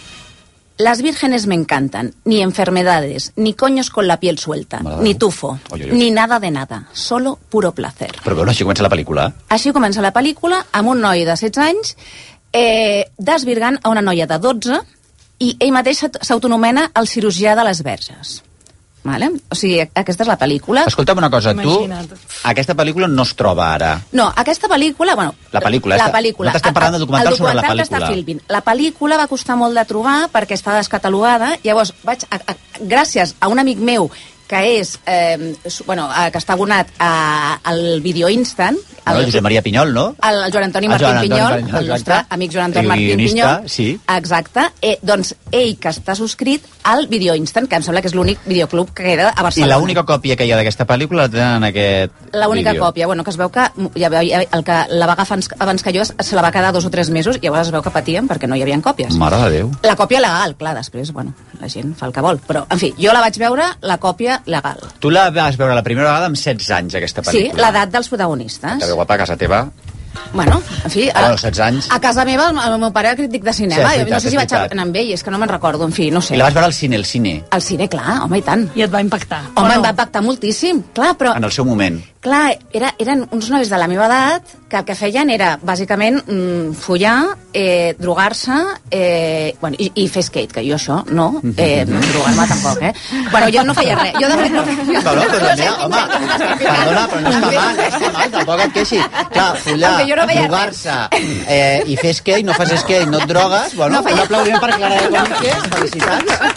Las vírgenes me encantan, ni enfermedades, ni coños con la piel suelta, Mare de ni Déu. tufo, Oi, oi, oi. ni nada de nada, solo puro placer. Però bueno, així comença la pel·lícula. Així comença la pel·lícula amb un noi de setze anys eh, desvirgant a una noia de dotze i ell mateix s'aut- s'autonomena el cirurgià de les verges. Vale? O sigui, aquesta és la pel·lícula. Escolta'm una cosa, tu, Imagina't. aquesta pel·lícula no es troba ara. No, aquesta pel·lícula, bueno... La pel·lícula, la esta- pel·lícula. nosaltres estem parlant del documental el sobre la documental pel·lícula. que està filmint. La pel·lícula va costar molt de trobar perquè està descatalogada. Llavors, vaig a, a, gràcies a un amic meu que és, eh, su- bueno, eh, que està abonat a, al Vídeo Instant, El Josep Maria Pinyol, no? el, el Joan Antoni El Martín Joan Antoni Pinyol, Martín, el nostre exacte. amic Joan Antoni I Martín guionista, Pinyol. sí. Exacte. Eh, doncs ell que està subscrit al Vídeo Instant, que em sembla que és l'únic videoclub que queda a I Barcelona. l'única còpia que hi ha d'aquesta pel·lícula la tenen en aquest L'única vídeo. còpia, bueno, que es veu que ja veu, ja, el que la va agafar abans, abans que jo es- se la va quedar dos o tres mesos i llavors es veu que patien perquè no hi havia còpies. Mare de Déu. La còpia legal, clar, després, bueno, la gent fa el que vol. Però, en fi, jo la vaig veure, la còpia legal. Tu la vas veure la primera vegada amb setze anys, aquesta Sí, pel·lícula. l'edat dels protagonistes. Que bé guapa a casa teva. Bueno, en fi... A los setze anys. A casa meva, el, el meu pare era crític de cinema. Sí, és jo veritat, no sé si és vaig veritat. anar amb ell, és que no me'n recordo, en fi, no sé. I la vas veure al cine, al cine, Al cine, clar, home, i tant. I et va impactar. Home, em va impactar moltíssim, clar, però... en el seu moment. Clar, era, eren uns nois de la meva edat que el que feien era, bàsicament, mm, follar, eh, drogar-se eh, bueno, i, i fer skate, que jo això no, eh, drogar-me tampoc, eh? Bueno, jo no feia res. Jo de fet no... No, no, però mira, home, perdona, però no està mal, no està mal, tampoc et queixis. Clar, follar, Perquè jo no feia drogar-se eh, i fer skate, no fas skate, no et drogues, bueno, No feia- un aplaudiment per Clara de Cominges, felicitats. No feia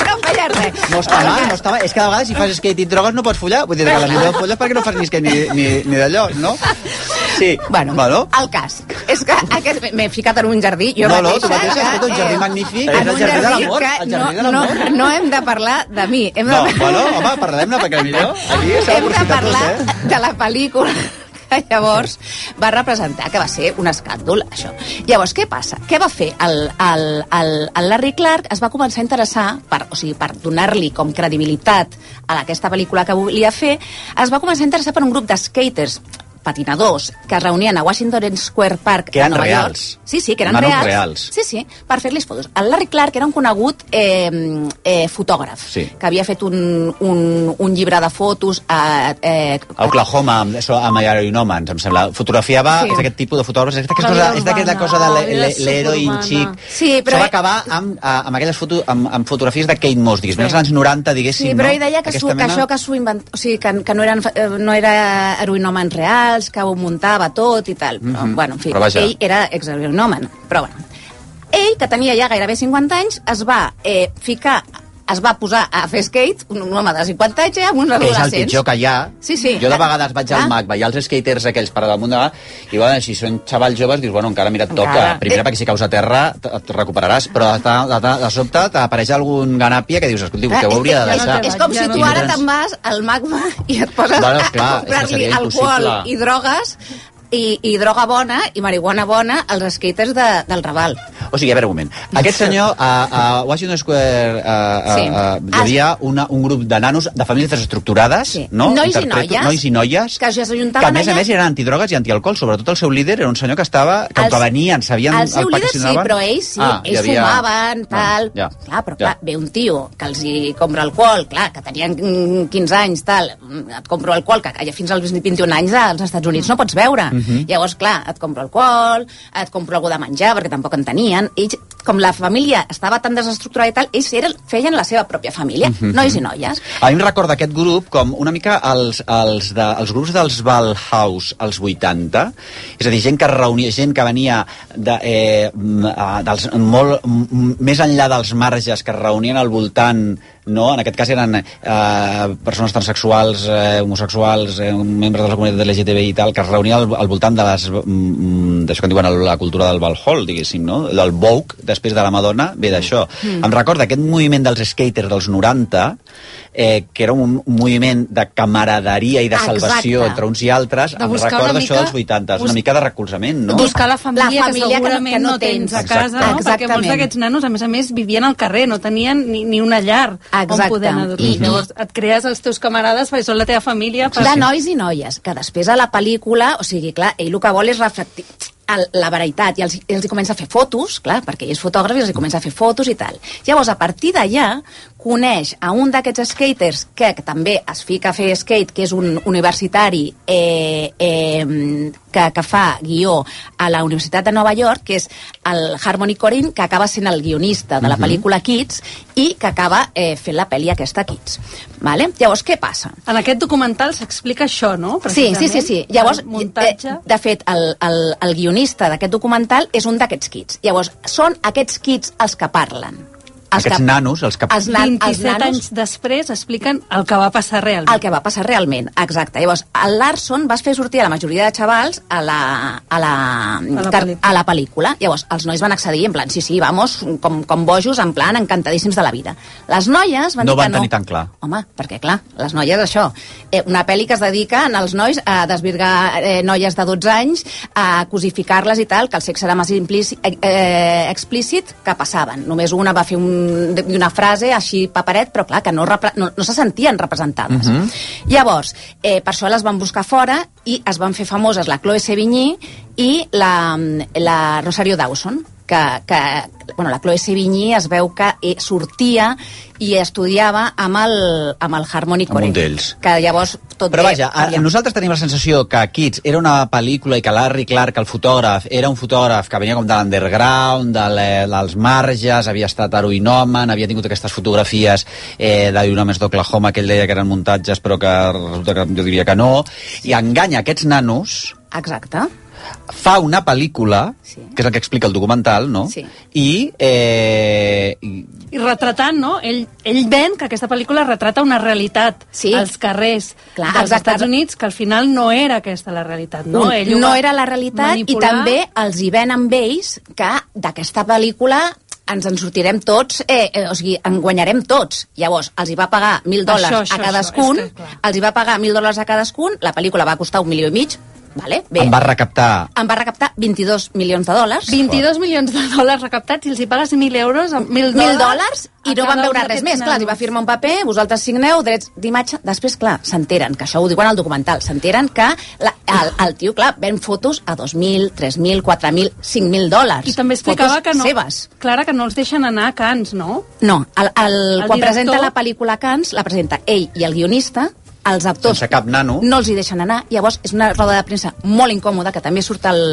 res. No està mal, no està mal. És que a vegades si fas skate i drogues no pots follar. Vull dir que la millor folles perquè no fas ni skate ni, ni, ni d'allò, no? Sí. Bueno, bueno, el cas és que aquest, m'he ficat en un jardí. Jo no, no, mateixa, tu mateixa has fet un jardí eh, magnífic. En És el un jardí de jardí l'amor. que El jardí de no, l'amor. no, no hem de parlar de mi. Hem de, No, bueno, home, parlem-ne, perquè millor aquí s'ha hem de d'aprofitar parlar tot, eh? de la pel·lícula que llavors va representar, que va ser un escàndol, això. Llavors, què passa? Què va fer? El, el, el, el Larry Clark es va començar a interessar, per, o sigui, per donar-li com credibilitat a aquesta pel·lícula que volia fer, es va començar a interessar per un grup de skaters, patinadors, que es reunien a Washington Square Park Que a eren Nova reals. York. Sí, sí, que eren Nanos reals. reals. Sí, sí, per fer-los fotos. El Larry Clark era un conegut eh, eh, fotògraf, Sí. que havia fet un, un, un llibre de fotos a... Eh, A Oklahoma, amb, això, amb Aeronomans, em sembla. Fotografiava, Sí. és aquest tipus de fotògrafs, és aquesta La cosa, vida és d'aquesta urbana, cosa de la vida l'heroin suburbana. xic. Sí, però- Això va acabar amb, a- amb aquelles foto, amb, amb fotografies de Kate Moss, diguéssim, als anys noranta, diguéssim, Sí, però no? ell deia que, Aquesta su, que mena- això que s'ho invent... O sigui, que, que no, eren, eh, no era heroinòmens reals, que ho muntava tot i tal. Però, Mhm. bueno, en fi, Però vaja. ell era ex-heroinòmen. Però, bueno, ell, que tenia ja gairebé cinquanta anys, es va eh, ficar es va posar a fer skate, un, un home de cinquanta anys, amb uns Que és el adolescents. pitjor que hi ha. Sí, sí. Jo de vegades vaig al Ah. Mac, veia els skaters aquells per damunt de mà, i bueno, si són xavals joves, dius, bueno, encara mira, et toca. Encara. Primera, Eh. perquè si caus a terra t- et recuperarààs, però de, de, de sobte t'apareix algun ganàpia que dius, escolti, vostè ho hauria de és, deixar. és com si tu ara te'n vas al Magma i et poses Bueno, a clar, és que comprar-li seria alcohol impossible. i drogues i, i droga bona i marihuana bona als skaters de, del Raval. O sigui, a veure un moment. Aquest senyor, a, a Washington Square, a, a, Sí. a, hi havia una, un grup de nanos, de famílies desestructurades, Sí. no? Nois i Interpreto, noies. Nois i noies. Que ja Que s'ajuntaven a més a allà. més eren antidrogues i antialcohol, sobretot el seu líder era un senyor que estava, que, El- que venien, sabien El seu pa que líder sí, s'hi però ells sí, Ah, hi ells havia- fumaven, tal... Ja, Clar, però ja. clar, ve un tio que els hi compra alcohol, clar, que tenien mm, quinze anys, tal, mm, et compro alcohol, que ja fins als vint i un anys als Estats Units no pots beure. Mhm. Llavors, clar, et compro alcohol, et compro alguna de menjar, perquè tampoc en tenien. Ells, com la família estava tan desestructurada i tal, ells eren, feien la seva pròpia família, Mhm. nois i noies. A mi em recorda aquest grup com una mica els, els, de, els grups dels Bauhaus als vuitanta, és a dir, gent que es reunia, gent que venia de, eh, m- a- dels, molt, m- més enllà dels marges, que es reunien al voltant, no? En aquest cas eren eh, persones transexuals, eh, homosexuals, eh, membres de la comunitat L G T B i tal, que es reunien al, al voltant de les, mm, d'això que en diuen la cultura del Valhall, diguéssim, no? Del Vogue, després de la Madonna, ve d'això. Mm. Em recorda aquest moviment dels skaters dels noranta, eh, que era un, un moviment de camaraderia i de Exacte. salvació entre uns i altres, De em buscar recorda una això mica- dels vuitanta, bus- una mica de recolzament, no? Buscar la família, La família que que no- segurament que no no tens a tens. casa, no? Exacte. Perquè molts d'aquests nanos, a més a més, vivien al carrer, no tenien ni, ni una llar Exacte. on poder anar a dormir. I- Llavors et crees els teus camarades perquè són la teva família. Per... De nois i noies, que després a la pel·lícula, o sigui, clar, ell el que vol és reflectir el, la veritat, i els, i els hi comença a fer fotos, clar, perquè ell és fotògraf i els hi comença a fer fotos i tal. Llavors, a partir d'allà, coneix a un d'aquests skaters que, que també es fica a fer skate, que és un universitari eh, eh, que, que fa guió a la Universitat de Nova York, que és el Harmony Korine, que acaba sent el guionista de la Mhm. pel·lícula Kids i que acaba eh, fent la pel·li aquesta Kids. Vale? Llavors, què passa? En aquest documental s'explica això, no? Sí, sí, sí, sí. Llavors, el muntatge... eh, de fet, el, el, el guionista d'aquest documental és un d'aquests kids. Llavors, són aquests kids els que parlen. Els Aquests que, nanos, els que... els, nan, els vint-i-set nanos, anys després expliquen el que va passar realment. el que va passar realment, exacte. Llavors, el Larson va fer sortir a la majoria de xavals a la, a la, la car- pel·lícula. a la pel·lícula. Llavors, els nois van accedir en plan, sí, sí, vamos, com, com bojos, en plan, encantadíssims de la vida. Les noies van No dir van que no. tenir tan clar. Home, perquè clar, les noies això, eh, una pel·li que es dedica als nois a desvirgar eh, noies de dotze anys, a cosificar-les i tal, que el sexe era més implícit, eh, eh, explícit, que passaven. Només una va fer un, una frase així paparet, però clar, que no, repre- no, no se sentien representades. Mhm. Llavors, eh, per això les van buscar fora i es van fer famoses la Chloe Sevigny i la, la Rosario Dawson, que, que bueno, la Chloe Sevigny es veu que eh, sortia i estudiava amb el, amb el Harmony Amb un Korine. d'ells. Que llavors tot Però bé, vaja, a, aviam. nosaltres tenim la sensació que Kids era una pel·lícula i que Larry Clark, el fotògraf, era un fotògraf que venia com de l'underground, de le- dels marges, havia estat heroinòman, havia tingut aquestes fotografies eh, d'heroinòmens d'Oklahoma que ell deia que eren muntatges, però que resulta que jo diria que no, i enganya aquests nanos Exacte. fa una pel·lícula, sí. que és el que explica el documental, no? Sí. I... Eh, i... I retratant, no? Ell, ell ven que aquesta pel·lícula retrata una realitat sí. als carrers Clar, dels exacte. Estats Units, que al final no era aquesta la realitat, no? Un, Ell no era la realitat manipular... i també els hi ven amb ells que d'aquesta pel·lícula ens en sortirem tots, eh, eh, o sigui, en guanyarem tots. Llavors, els hi va pagar mil dòlars això, això, a cadascun, això, que, els hi va pagar mil dòlars a cadascun, la pel·lícula va costar un milió i mig, vale? Bé. Em va recaptar... Em va recaptar vint-i-dos milions de dòlars. vint-i-dos milions de dòlars recaptats, i els hi pagues mil euros, mil Mil dòlars, dòlars i no van veure res més. Clar, els hi va firmar un paper, vosaltres signeu drets d'imatge. Després, clar, s'enteren, que això ho diuen al documental, s'enteren que la, el, el tio, clar, ven fotos a dos mil, tres mil, quatre mil, cinc mil dòlars. I també explicava fotos que no, seves. Clara, que no els deixen anar a Cannes, no? No, el, el, El quan director... presenta la pel·lícula a Cannes, la presenta ell i el guionista, els actors sense cap nano. No els hi deixen anar. Llavors, és una roda de premsa molt incòmoda, que també surt al,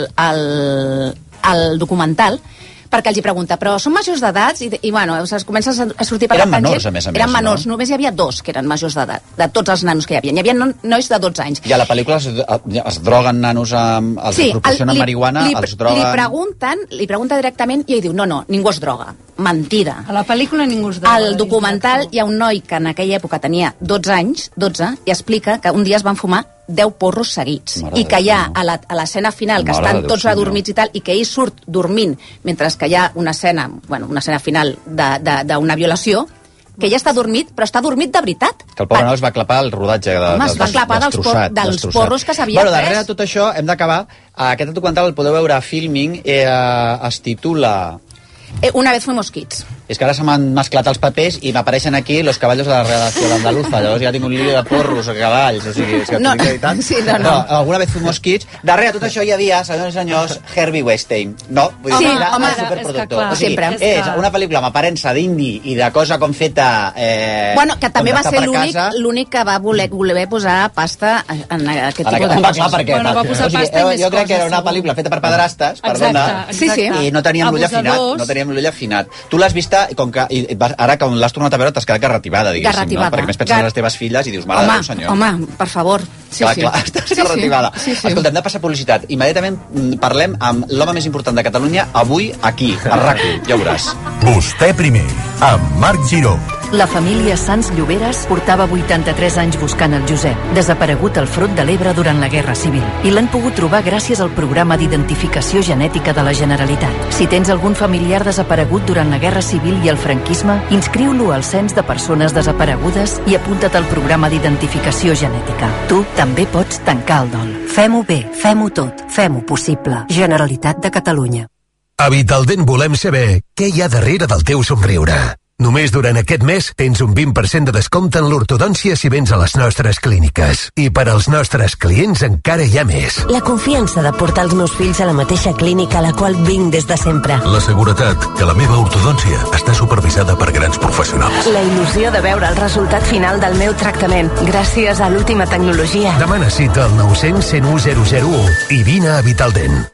al, al documental, perquè els hi pregunta, però són majors d'edats? I, i bueno, es comença a sortir per Eren la tangent. menors, a més a més, Eren menors, no? només hi havia dos que eren majors d'edat, de tots els nanos que hi havia. Hi havia no, nois de dotze anys. I a la pel·lícula es, es droguen nanos amb... Els Sí, que proporcionen li, marihuana, li, els droguen... li pregunten, li pregunta directament i ell diu, no, no, ningú es droga. Mentida. A la pel·lícula ningú es droga. Al documental hi ha un noi que en aquella època tenia dotze anys, dotze, i explica que un dia es van fumar deu porros seguits. Mare I que hi ha a la- a l'escena final, que Mare estan de Déu, tots senyor. adormits i tal, i que ell surt dormint, mentre que hi ha una escena, bueno, una escena final de- de- d'una violació, que ella està dormit, però està dormit de veritat. Que el pobre noi es va clapar el rodatge de, Home, de, es va clapar dels por- destrossat, dels destrossat. porros que s'havia bueno, pres. darrere de tot això hem d'acabar. Aquest documental el podeu veure a Filming, eh, es titula... Eh, una vez fuimos kids. És que ara se m'han mesclat els papers i m'apareixen aquí los caballos de la redacció d'Andaluza. Llavors ja tinc un lío de porros o cavalls. O sigui, és que No, t'ho dic de veritat. sí, no, no. Alguna vez fuimos kids. Darrere de tot això hi havia, senyors i senyors, Herbie Weinstein. No? Vull dir, Sí, era home, el és que superproductor. clar, o sigui, sempre. és És que- una pel·lícula amb aparença d'indi i de cosa com feta... Eh, Bueno, que també com va d'estar ser per l'únic casa. l'únic que va voler, voler posar pasta en aquest En tipus aquest, de home, coses. clar, perquè, Bueno, va posar o sigui, pasta i jo, més jo crec que era coses, una pel·lícula feta per pederastes, perdona, Exacte, Sí, sí. i no teníem l'ull afinat, Abusadors. no teníem l'ull afinat. Tu l'has vista, i com que i vas- ara com l'has tornat a veure t'has quedat garrativada, diguéssim, Garrativada. no? Perquè més penses Gar- en les teves filles i dius, mare de Home, Déu, senyor. home, per favor. Sí, clar, sí. clar, estàs Sí, sí. garrativada. Sí, sí. Escolta, hem de passar publicitat. Immediatament mm, parlem amb l'home més important de Catalunya avui aquí, a RAC1, ja ho veuràs. Vostè primer, amb Marc Giró. La família Sans Lloberes portava vuitanta-tres anys buscant el Josep, desaparegut al Front de l'Ebre durant la Guerra Civil, i l'han pogut trobar gràcies al programa d'identificació genètica de la Generalitat. Si tens algun familiar desaparegut durant la Guerra Civil i el franquisme, inscriu-lo al Cens de Persones Desaparegudes i apunta't al programa d'identificació genètica. Tu també pots tancar el dol. Fem-ho bé, fem-ho tot, fem-ho possible. Generalitat de Catalunya. A Vitaldent volem saber què hi ha darrere del teu somriure. Només durant aquest mes tens un vint per cent de descompte en l'ortodòncia si vens a les nostres clíniques. I per als nostres clients encara hi ha més. La confiança de portar els meus fills a la mateixa clínica a la qual vinc des de sempre. La seguretat que la meva ortodòncia està supervisada per grans professionals. La il·lusió de veure el resultat final del meu tractament gràcies a l'última tecnologia. Demana cita al nou cents, cent u, zero zero u i vine a Vitaldent.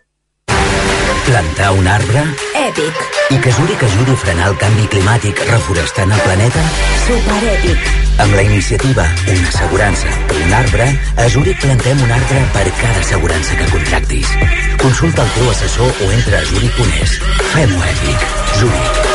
Plantar un arbre? Èpic. I que Zurich ajudi a frenar el canvi climàtic reforestant el planeta? Superèpic. Amb la iniciativa Una assegurança per un arbre, a Zurich plantem un arbre per cada assegurança que contractis. Consulta el teu assessor o entra a zurich punt es. Fem-ho èpic. Zurich.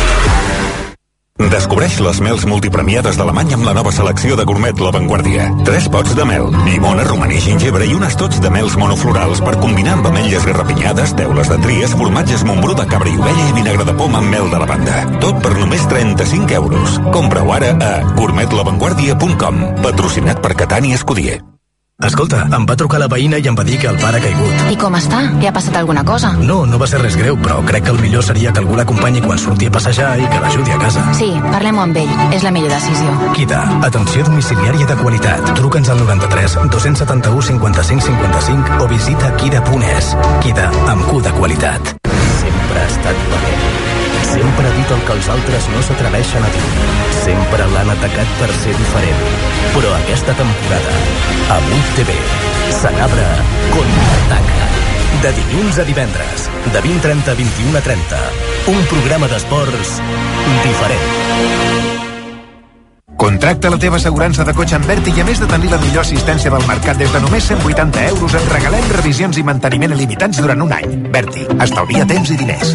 Descobreix les mels multipremiades d'Alemanya amb la nova selecció de Gourmet La Vanguardia. Tres pots de mel, llimona, romaní, gingebre i un estoig de mels monoflorals per combinar amb ametlles garrapinyades, teules de tries, formatges Montbrú de cabra i ovella i vinagre de poma amb mel de lavanda. Tot per només trenta-cinc euros. Compra-ho ara a gourmet la vanguardia punt com. Patrocinat per Catani Escudier. Escolta, em va trucar la veïna i em va dir que el pare ha caigut. I com està? Li ha passat alguna cosa? No, no va ser res greu, però crec que el millor seria que algú l'acompanyi quan surti a passejar i que l'ajudi a casa. Sí, parlem-ho amb ell. És la millor decisió. Kita, atenció domiciliària de qualitat. Truca'ns al noranta-tres dos cents setanta-u cinquanta-cinc cinquanta-cinc o visita kida punt es. Kita, amb Q de qualitat. Sempre ha estat valent. Sempre ha dit el que els altres no s'atreveixen a dir. Sempre l'han atacat per ser diferent. Però aquesta temporada, a vuit T V, s'anabre Contraataca. De dilluns a divendres, de vint trenta a vint-i-una trenta. Un programa d'esports diferent. Contracta la teva assegurança de cotxe amb Berti i a més de tenir la millor assistència del mercat des de només cent vuitanta euros et regalem revisions i manteniment il·limitats durant un any. Berti, estalvia temps i diners.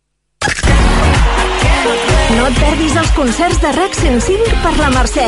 No et perdis els concerts de RAC cent cinc per la Mercè.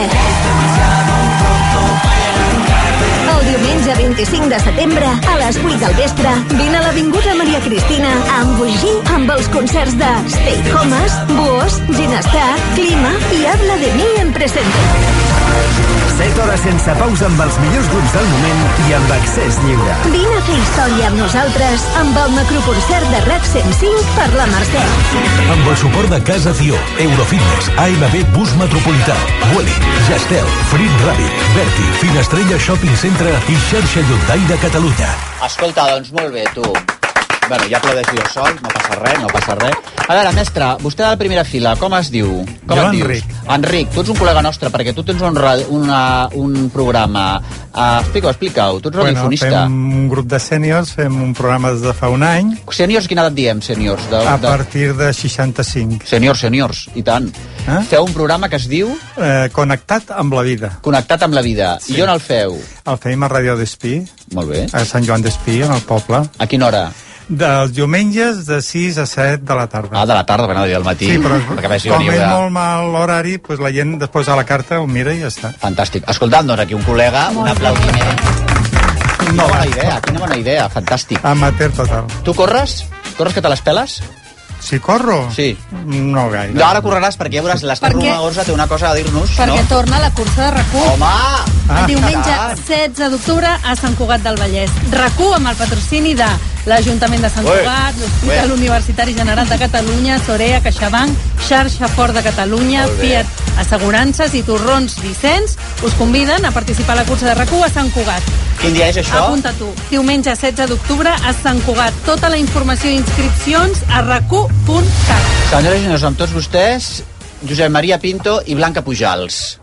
El diumenge vint-i-cinc de setembre, a les vuit del vespre, vine a l'Avinguda Maria Cristina a embogir amb els concerts de Stay Homes, Buos, Ginestar, Clima i Habla de mi en presente. set hores sense pausa amb els millors grups del moment i amb accés lliure. Vine a fer història amb nosaltres amb el macroconcert de RAC cent cinc per la Mercè. Amb el suport de Casa Ció, Eurofitness, A M B Bus Metropolità, Vueling, Gestel, Frit Rabbit, Berti, Finestrella Shopping Centre i Xarxa Hyundai de Catalunya. Escolta, doncs molt bé, tu. Bueno, ja aplaudeixo jo sol, no passa res, no passa res. A veure, mestre, vostè de la primera fila, com es diu? Com jo, et dius? Enric. Enric, tu ets un col·lega nostre, perquè tu tens un, una, un programa. Uh, explica-ho, explica-ho. Tu ets Bueno, radiofonista. fem un grup de sèniors, fem un programa des de fa un any. Sèniors, quina edat diem, sèniors? De, A de... partir de seixanta-cinc. Sèniors, sèniors, i tant. Eh? Feu un programa que es diu... Eh, Connectat amb la vida. Connectat amb la vida. Sí. I on el feu? El fem a Ràdio d'Espí. Molt bé. A Sant Joan d'Espí, en el poble. A quina hora? Dels diumenges de sis a set de la tarda. Ah, de la tarda, bueno, al matí. Sí, però perquè vegi com és de... molt mal l'horari, pues la gent després a la carta ho mira i ja està. Fantàstic. Escolta'm, doncs aquí un col·lega, un aplaudiment. Quina bona idea, quina bona idea, fantàstic. Amateur total. Tu corres? Corres que te les peles? Si corro? Sí. No gaire. No, ara correràs perquè ja veuràs, l'Ester Perquè- Romagorza té una cosa a dir-nos, Perquè no? torna la cursa de RAC u. Home! Ah, El diumenge caram. setze d'octubre a Sant Cugat del Vallès. RAC u amb el patrocini de l'Ajuntament de Sant Ué, Cugat, l'Hospital ué. Universitari General de Catalunya, Sorea, CaixaBank, Xarxa Fort de Catalunya, Molt bé. Fiat Assegurances i Torrons Vicenç us conviden a participar a la cursa de RAC u a Sant Cugat. Quin dia és això? Apunta tu. Diumenge setze d'octubre a Sant Cugat. Tota la informació i inscripcions a rac u punt cat. Senyores i senyors, amb tots vostès, Josep Maria Pinto i Blanca Pujals.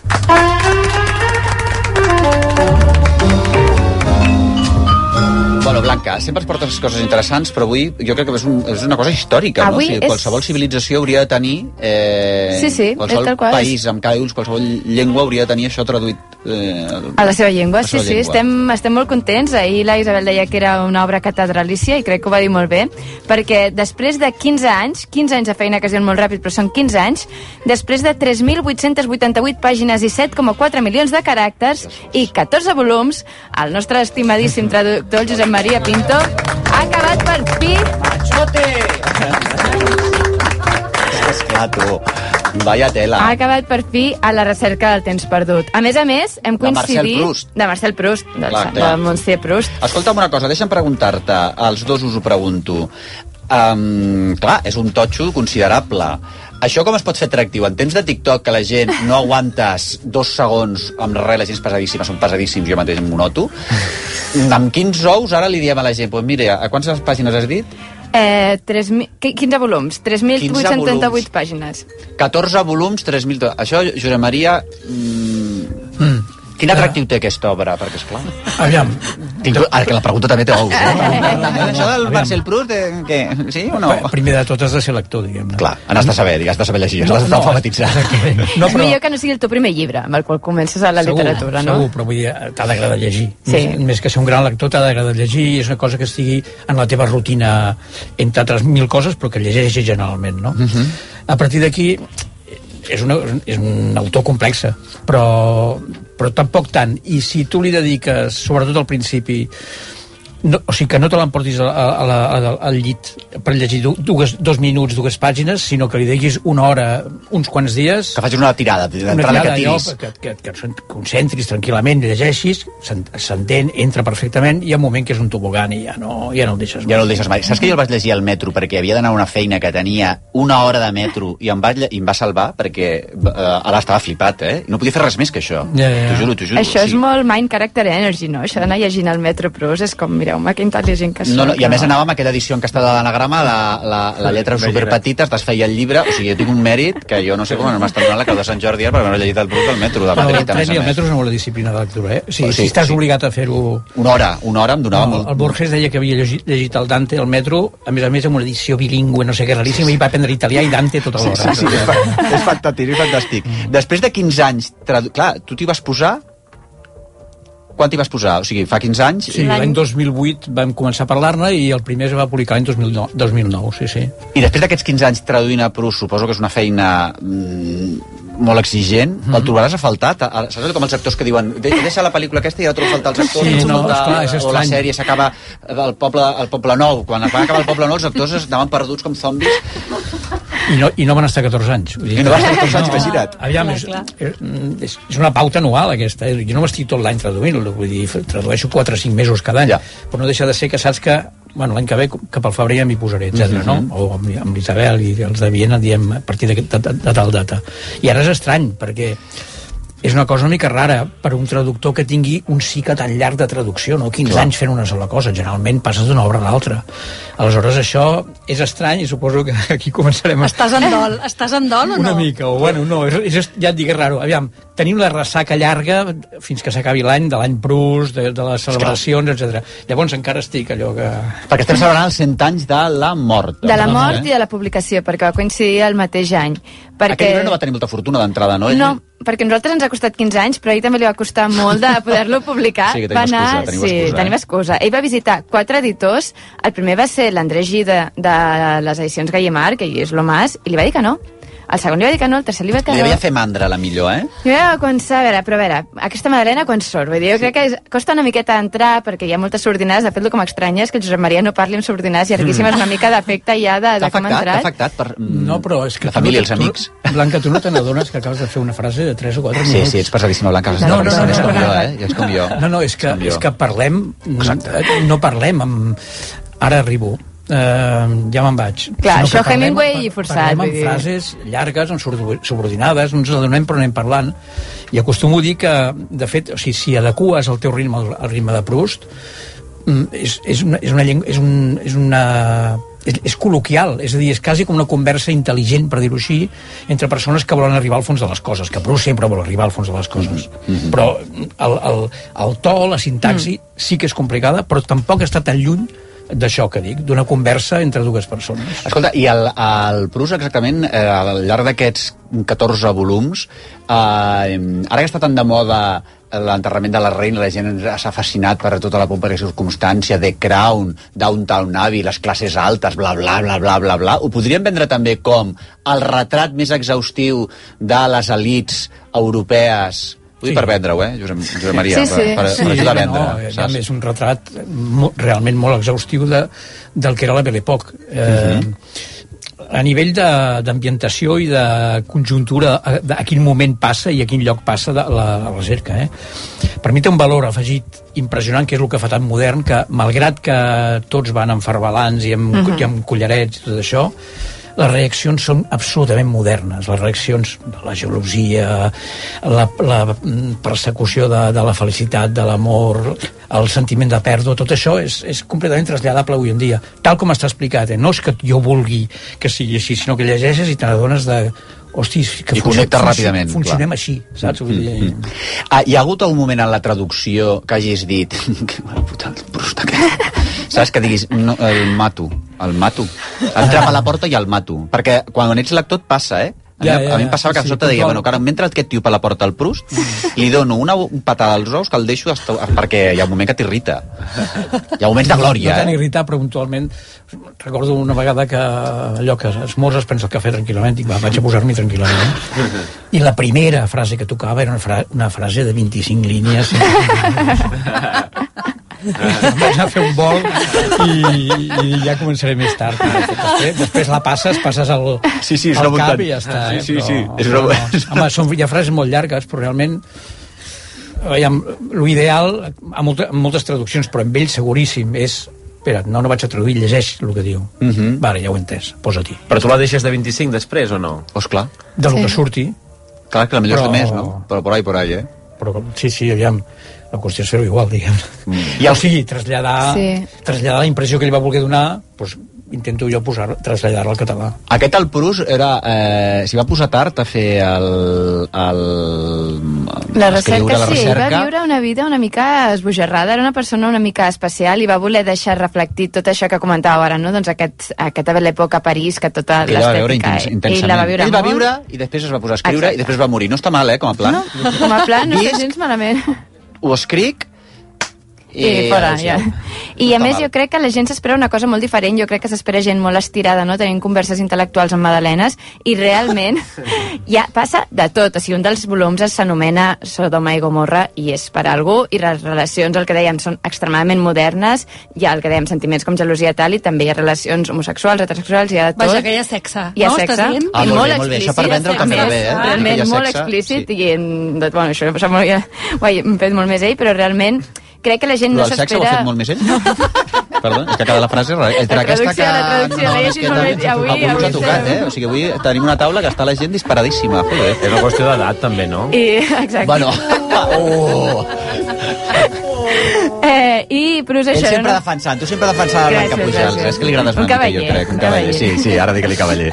Bueno, Blanca, sempre es portes coses interessants, però avui jo crec que és, un, és una cosa històrica, Avui no? O sigui, és- qualsevol civilització hauria de tenir... Eh, Sí, sí, qualsevol és tal qual. país amb cada ulls, qualsevol llengua hauria de tenir això traduït... Eh, A la seva llengua, A la sí, seva sí, llengua. estem, estem molt contents. Ahir la Isabel deia que era una obra catedralícia i crec que ho va dir molt bé, perquè després de quinze anys, quinze anys de feina que es diuen molt ràpid, però són quinze anys, després de tres mil vuit-cents vuitanta-vuit pàgines i set coma quatre milions de caràcters i catorze volums, el nostre estimadíssim traductor, el Josep Maria Pinto, ha acabat per fi... Machote! Esclar, tu. Vaya tela. Ha acabat per fi a la recerca del temps perdut. A més a més, hem De Marcel coincidit... Proust. De Marcel Proust. De, Clar, de clar. Monsieur Proust. Escolta'm una cosa, deixa'm preguntar-te, als dos us ho pregunto. Um, clar, és un totxo considerable. Això com es pot fer atractiu? En temps de TikTok, que la gent no aguantes dos segons amb res, la gent és pesadíssima, són pesadíssims, jo mateix em monoto. Amb quins ous ara li diem a la gent? Pues mira, a quantes pàgines has dit? Eh, tres mil quinze volums, tres mil vuit-cents trenta-vuit pàgines. catorze volums, tres mil... Això, Josep Maria... Mm, mm. Quin atractiu té aquesta obra? Perquè, esclar... Aviam. Tinc, ara que la pregunta també té ous. Eh? Això del Marcel Proust, eh, què? Sí o no? Bé, primer de tot has de ser lector, diguem-ne. Clar, n'has de saber, has de saber llegir, has No, de no. alfabetitzar. No, És millor que no sigui el teu primer llibre amb el qual comences a la segur, literatura, no? Segur, però vull dir, t'ha d'agradar llegir. Sí. Més, més que ser un gran lector, t'ha d'agradar llegir, i és una cosa que estigui en la teva rutina, entre altres mil coses, però que llegeixis generalment, no? Uh -huh. A partir d'aquí, és, una, és un autor complex, però, però tampoc tant. I si tu li dediques, sobretot al principi, no, o sigui, que no te l'emportis a, a, a, a, al llit per llegir dues, dos minuts, dues pàgines, sinó que li dediquis una hora, uns quants dies... Que facis una tirada, d'entrada que tiris. Que, que, que et concentris tranquil·lament, llegeixis, s'entén, entra perfectament, i hi ha un moment que és un tobogan i ja no, ja no el deixes mai. Ja no el deixes mai. Saps que jo el vaig llegir al metro perquè havia d'anar a una feina que tenia una hora de metro i em va, i em va salvar perquè eh, ara estava flipat, eh? I no podia fer res més que això. Ja, ja, ja. T'ho juro, t'ho juro. Això és molt mind character energy, no? Això d'anar llegint al Metro Proust és com, mira, mireu-me que intel·ligent que soc. No, no, I a més anava amb aquella edició en què està de l'anagrama, la, la, la lletra superpetita, es desfeia el llibre, o sigui, jo tinc un mèrit que jo no sé com m'està donant la Creu de Sant Jordi perquè no he llegit el Proust del metro de Madrid. El tren i el metro és una bona disciplina de lectura, eh? O sigui, Sí, si estàs sí. obligat a fer-ho... Una hora, una hora em donava No, molt... el Borges deia que havia llegit, llegit el Dante al metro, a més a més amb una edició bilingüe, no sé què, raríssima, i va aprendre italià i Dante tota Sí, l'hora. sí, sí, és, fa- és fantàstic, és fantàstic. Després de quinze anys, tradu... clar, tu t'hi vas posar... Quan t'hi vas posar? O sigui, fa quinze anys... Sí, l'any dos mil vuit vam començar a parlar-ne i el primer es va publicar l'any dos mil nou, dos mil nou, sí, sí. I després d'aquests quinze anys traduint a Proust, suposo que és una feina mm, molt exigent, mm -hmm. el trobaràs a faltar? Saps allò com els actors que diuen "De- deixa la pel·lícula aquesta i ara trobo a faltar els actors, Sí, trobo a no, faltar- esclar, és o la estrany. sèrie s'acaba el poble, el poble nou, quan es va acabar el poble nou els actors estaven perduts com zombis. I no, i no van estar catorze anys. Vull dir I no que- van estar catorze anys, imagina't. Aviam, és, és, és una pauta anual aquesta, eh? Jo no m'estic tot l'any traduint-lo, vull dir, tradueixo quatre o cinc mesos cada any, ja. Però no deixa de ser que saps que bueno, l'any que ve, cap al febrer ja m'hi posaré, etcètera, Mhm. no? O amb, amb l'Isabel i els de Viena diem a partir de, de, de, de tal data. I ara és estrany, perquè és una cosa una mica rara per un traductor que tingui un cicle tan llarg de traducció, no? quinze Clar. anys fent una sola cosa, generalment passes d'una obra a l'altra. Aleshores això és estrany i suposo que aquí començarem a... Estàs en dol, estàs en dol o no? Una mica, o bueno, no, és, és, ja et dic, és raro. Aviam, tenim la ressaca llarga fins que s'acabi l'any, de l'any Proust, de, de les celebracions, etcètera. Llavors encara estic allò que... Perquè estem celebrant els cent anys de la mort. De la mort i de la publicació, perquè va coincidir el mateix any. Perquè... Aquell llibre no va tenir molta fortuna d'entrada, no? No, perquè a nosaltres ens ha costat quinze anys, però a ell també li va costar molt de poder-lo publicar. Sí, que tenim va anar, excusa, tenim sí, excusa, tenim eh? excusa. Ell va visitar quatre editors. El primer va ser l'Andrés Gida de les edicions Gallimard, que hi és l'Omàs, i li va dir que no. El segon li va dir que no, el tercer li va dir que Li no. devia fer mandra, la millor, eh? Jo ja començar, a veure, però a veure, aquesta Madalena quan surt? Vull dir, jo sí. crec que és, costa una miqueta entrar perquè hi ha moltes subordinades, de fet el que m'estranya és que el Josep Maria no parli amb subordinades llarguíssimes, una mica d'efecte ja de, de com ha entrat. T'ha afectat per no, però és que la família i els tu, amics. Tu, Blanca, tu no te n'adones que acabes de fer una frase de tres o quatre Sí, minuts. sí, ets pesadíssima, Blanca. No, no, no, no, és com no, jo, no. eh? Ja és com jo. No, no, és que, com jo. és que parlem... Exacte. No parlem amb... Ara arribo. Uh, ja me'n vaig. Clar, Sinó això que parlem- Hemingway i forçat, Parlem vull amb dir. frases llargues, amb subor- subordinades, no ens adonem però anem parlant. I acostumo a dir que, de fet, o sigui, si adeques el teu ritme al, al ritme de Proust, mm, és, és una, és una llengua... És, un, és una és, és col·loquial, és a dir, és quasi com una conversa intel·ligent, per dir-ho així, entre persones que volen arribar al fons de les coses, que Proust sempre vol arribar al fons de les coses. Mm-hmm. Però el, el, el to, la sintaxi, mm. sí que és complicada, però tampoc està tan lluny d'això que dic, d'una conversa entre dues persones. Escolta, i el, el Proust exactament, eh, al llarg d'aquests catorze volums, eh, ara que està tan de moda l'enterrament de la reina, la gent s'ha fascinat per tota la pompa i circumstància, The Crown, Downtown Abbey, les classes altes, bla, bla, bla, bla, bla, bla. Ho podríem vendre també com el retrat més exhaustiu de les elites europees. Ho dic Sí. per vendre-ho, eh, Josep, Josep Maria, Sí, sí. per, per, per ajudar a vendre. No, eh, saps? és un retrat mo realment molt exhaustiu de, del que era la Belle Époque. Eh, Mhm. A nivell de- d'ambientació i de conjuntura, a, de, a quin moment passa i a quin lloc passa de la, la recerca. Eh? Per mi té un valor afegit impressionant, que és el que fa tan modern, que malgrat que tots van amb farbalans i amb, Mhm. i amb collarets i tot això, les reaccions són absolutament modernes. Les reaccions de la gelosia, la, la persecució de, de la felicitat, de l'amor, el sentiment de pèrdua, tot això és, és completament traslladable avui en dia. Tal com està explicat, eh? No és que jo vulgui que sigui així, sinó que llegeixes i te n'adones de... Hosti, que I connectes ràpidament, funcionem clar. així, saps? Vull dir, Mm. Ah, hi ha hagut algun moment en la traducció que hagis dit que mala puta, el Proust aquest. Saps? Que diguis, no, el mato, el mato. Entra a la porta i el mato. Perquè quan ets lector et passa, eh? A, Ja, mi, ja, a mi em ja. passava que Sí, a sota deia, control. bueno, que ara m'entra aquest tio per la porta al Proust, li dono una patada als ous que el deixo hasta, perquè hi ha un moment que t'irrita. Hi ha moments de No glòria, tan eh? irritat, però puntualment recordo una vegada que allò que esmorzes, prens el cafè tranquil·lament, dic, va, vaig a posar-m'hi tranquil·lament. I la primera frase que tocava era una, fra una frase de vint-i-cinc línies. Vaig anar a fer un vol i, i ja començaré més tard. Després, després la passes, passes el, Sí, sí, és el una cap voltant. i ja està. Sí, Eh? sí, però, sí, és una- però no. Home, són, hi ha frases molt llargues, però realment veiem, l'ideal, amb, molta, amb moltes traduccions, però amb ell seguríssim, és espera, no, no vaig a traduir, llegeix el que diu. Uh -huh. Vale, ja ho he entès, posa-t'hi. Però tu la deixes de vint-i-cinc després, o no? Pues clar. De lo Sí. que surti. Clar, que la millor Però- és de més, no? Però por ahí, por ahí, eh? Però, sí, sí, aviam. La qüestió és fer-ho igual, diguem. Mm. I o sigui, traslladar, Sí. traslladar la impressió que li va voler donar, doncs, intento jo posar, traslladar-la al català. Aquest el Prus era, eh, s'hi va posar tard a fer el... el La escriure recerca, la sí, recerca. va viure una vida una mica esbojarrada, era una persona una mica especial i va voler deixar reflectit tot això que comentàveu ara, no? Doncs aquest, aquesta bella època a París, que tota Que ella va veure l'estètica... intens, intensament. Ell la va viure Ell va molt. viure i després es va posar a escriure Exacte. i després va morir. No està mal, eh, com a plan. No, com a plan no Visc, està gens malament. ho escric i... I fora, sí. ja. I No a està més mal. jo crec que la gent s'espera una cosa molt diferent, jo crec que s'espera gent molt estirada, no? Tenint converses intel·lectuals amb madalenes, i realment ja passa de tot, o sigui, un dels volums s'anomena Sodoma i Gomorra i és per algú, i les relacions, el que dèiem, són extremadament modernes, hi ha el que dèiem sentiments com gelosia tal, i també hi ha relacions homosexuals, heterosexuals, hi ha de tot. Vaja, que hi ha sexe, Hi ha no? sexe, Estàs dient? Ah, i molt molt bé, molt bé. Això explícit. per vendre-ho també va bé, eh? Realment Que hi ha molt sexe, explícit, sí. i en, bueno, això, això molt, ja, ho ha fet molt més ell, però realment crec que la gent Lo no del sexe ho ha s'espera... fet molt més ell? Perdó, és que cada la frase... Entre La aquesta que... traducció, la traducció, no, l'he és llegit que molt també bé, avui- avui us ha avui tocat, estem- eh? O sigui, avui tenim una taula que està la gent disparadíssima. Joder. És una qüestió d'edat, també, no? I, exacte. Bueno, oh. Eh, I Prus, Ell això... sempre no? defensant, tu sempre defensant la Blanca Gràcies, Pujals. gràcies. És que li agrades Un una mica, jo cavaller, crec. Un un cavaller. cavaller. Sí, sí, ara digue-li cavaller.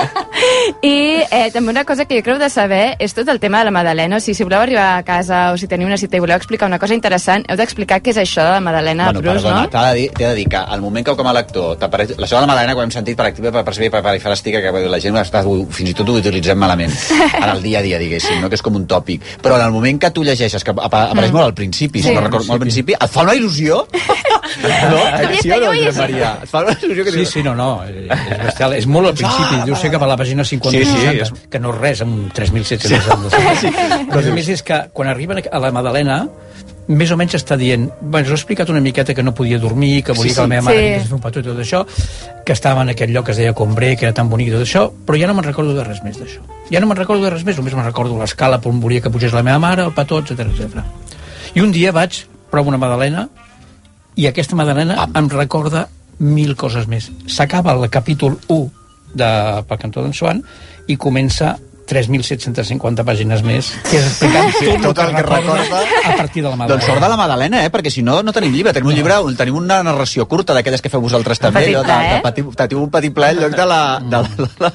I eh, també una cosa que jo crec de saber és tot el tema de la Madalena. O sigui, si voleu arribar a casa o si teniu una cita i voleu explicar una cosa interessant, heu d'explicar què és això de la Madalena Bueno, Prus, perdona, no? t'ha de dir, t'he de dir que al moment que com a lector t'apareix... La seva Madalena, quan hem sentit per activa, per percebre, per perifràstica, que la gent està, fins i tot ho utilitzem malament en el dia a dia, diguéssim, no? Que és com un tòpic. Però en el moment que tu llegeixes, que apa- apareix molt al principi, si Sí. no recordo molt al principi, et fa una il·lusió. No? Sí o no, Josep Maria? Et fa una il·lusió que Sí, sí, no, no, és bestial. És molt al principi, deu ser cap a la pàgina cinquanta Sí, sí, seixanta, és- que no és res, amb tres mil set-cents sí. sí. Però a més és que quan arriben a la Madalena, més o menys està dient, bueno, us he explicat una miqueta que no podia dormir, que volia Sí, que la meva sí. mare Sí. vingués a fer un petó i tot això, que estava en aquell lloc que es deia Combré, que era tan bonic i tot això, però ja no me'n recordo de res més d'això. Ja no me'n recordo de res més, només me'n recordo l'escala per on volia que pugés la meva mare, el petó, etcètera, etcètera. I un dia vaig, provo una Madalena, i aquesta Madalena em recorda mil coses més. S'acaba el capítol u de Pel cantó d'en Suan i comença tres mil set-cents cinquanta pàgines més, que és explicant Sí, tot, tot el que recorda a partir de la Madalena. Doncs sort de la Madalena, eh? Perquè si no, no tenim llibre. Tenim un llibre, tenim una narració curta d'aquelles que feu vosaltres també. petit allò de, pla, de, eh? petit, teniu un petit ple en lloc de la... De la...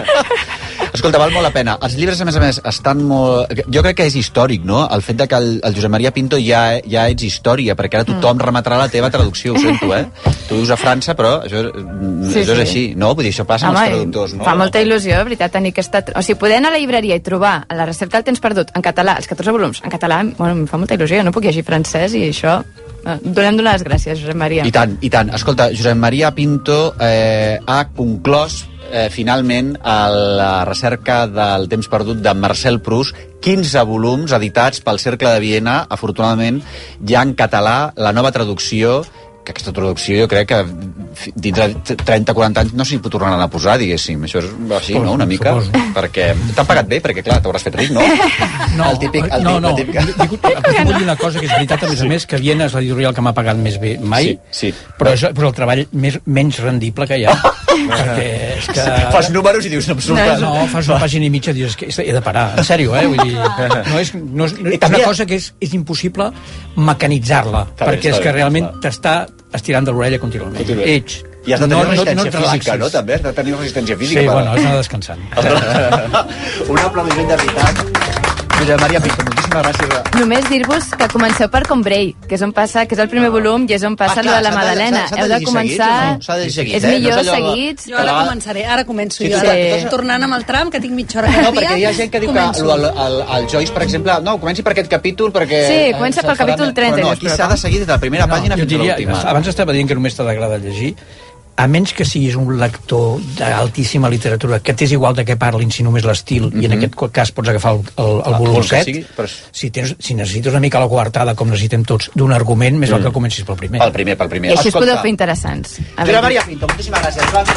Escolta, val molt la pena. Els llibres, a més a més, estan molt... Jo crec que és històric, no? El fet de que el, el Josep Maria Pinto ja, ja ets història, perquè ara tothom remetrà la teva traducció, ho sento, eh? Tu vius a França, però això, Sí, això és sí. així, no? Vull dir, això passa amb Home, els traductors, no? fa molta il·lusió, de veritat, tenir aquesta... O sigui, poder anar a la llibreria i trobar a la recerca del temps perdut en català, els catorze volums en català, bueno, em fa molta il·lusió, no puc llegir francès i això... eh, Donem donar les gràcies, Josep Maria. I tant, i tant. Escolta, Josep Maria Pinto eh, ha conclòs eh, finalment a la recerca del temps perdut de Marcel Proust, quinze volums editats pel Cercle de Viena, afortunadament ja en català, la nova traducció, que aquesta traducció jo crec que fi- dins de trenta o quaranta anys no s'hi pot tornar a posar, diguéssim. Això és així, no?, una mica. Suposo. Perquè t'han pagat bé, perquè clar, t'hauràs fet ric, no? No, el típic, el no, típic, no, el típic... dic, dic, vull dir una cosa que és veritat, a més a més, que Viena és l'editorial que m'ha pagat més bé mai, Sí, sí. però és, però és el treball més, menys rendible que hi ha. perquè és que... Fas números i dius, no, absolutament. No, no, fas una pàgina i mitja i dius que he de parar, en sèrio, eh? Vull dir, no és, no és, no és també- una cosa que és, és impossible mecanitzar-la, Està bé, perquè està és que bé, realment t'està estirant de l'orella contínuament. Contínuament. Ets. I has de tenir no, no, resistència no et física, relaxes. no? També has de tenir resistència física. Sí, per- bueno, és anar descansant. Un aplaudiment de veritat. Josep Maria Pinto, moltíssimes gràcies. Només dir-vos que comenceu per Combrei, que és on passa, que és el primer volum i és on passa Ah, lo clar, de la s'ha de- Madalena. s'ha- s'ha de Heu de llegir començar... seguits o no? S'ha de llegir seguits, és eh? millor No és allò- seguits. Jo ara començaré, ara començo Sí, jo. sí, Ara, sí. tornant amb el tram, que tinc mitja hora cada No, dia, perquè hi ha gent que diu que començo. el, el, el Joyce, per exemple, no, comenci per aquest capítol perquè... Sí, eh, comença se'ls pel farà capítol més- trenta i Però no, aquí després s'ha de seguir des de la primera No, pàgina jo fins a diria, l'última. abans estava dient que només t'agrada llegir, a menys que siguis un lector d'altíssima literatura, que t'és igual de què parlin si només l'estil, i en aquest cas pots agafar el, el, el Ah, volum vols que set, sigui, però- si, tens, si necessites una mica la coartada, com necessitem tots, d'un argument, més val que comencis pel primer. Pel primer, pel primer. I així us Escolta, podeu fer interessants. A Josep veure. Maria Pinto, moltíssimes gràcies. Joan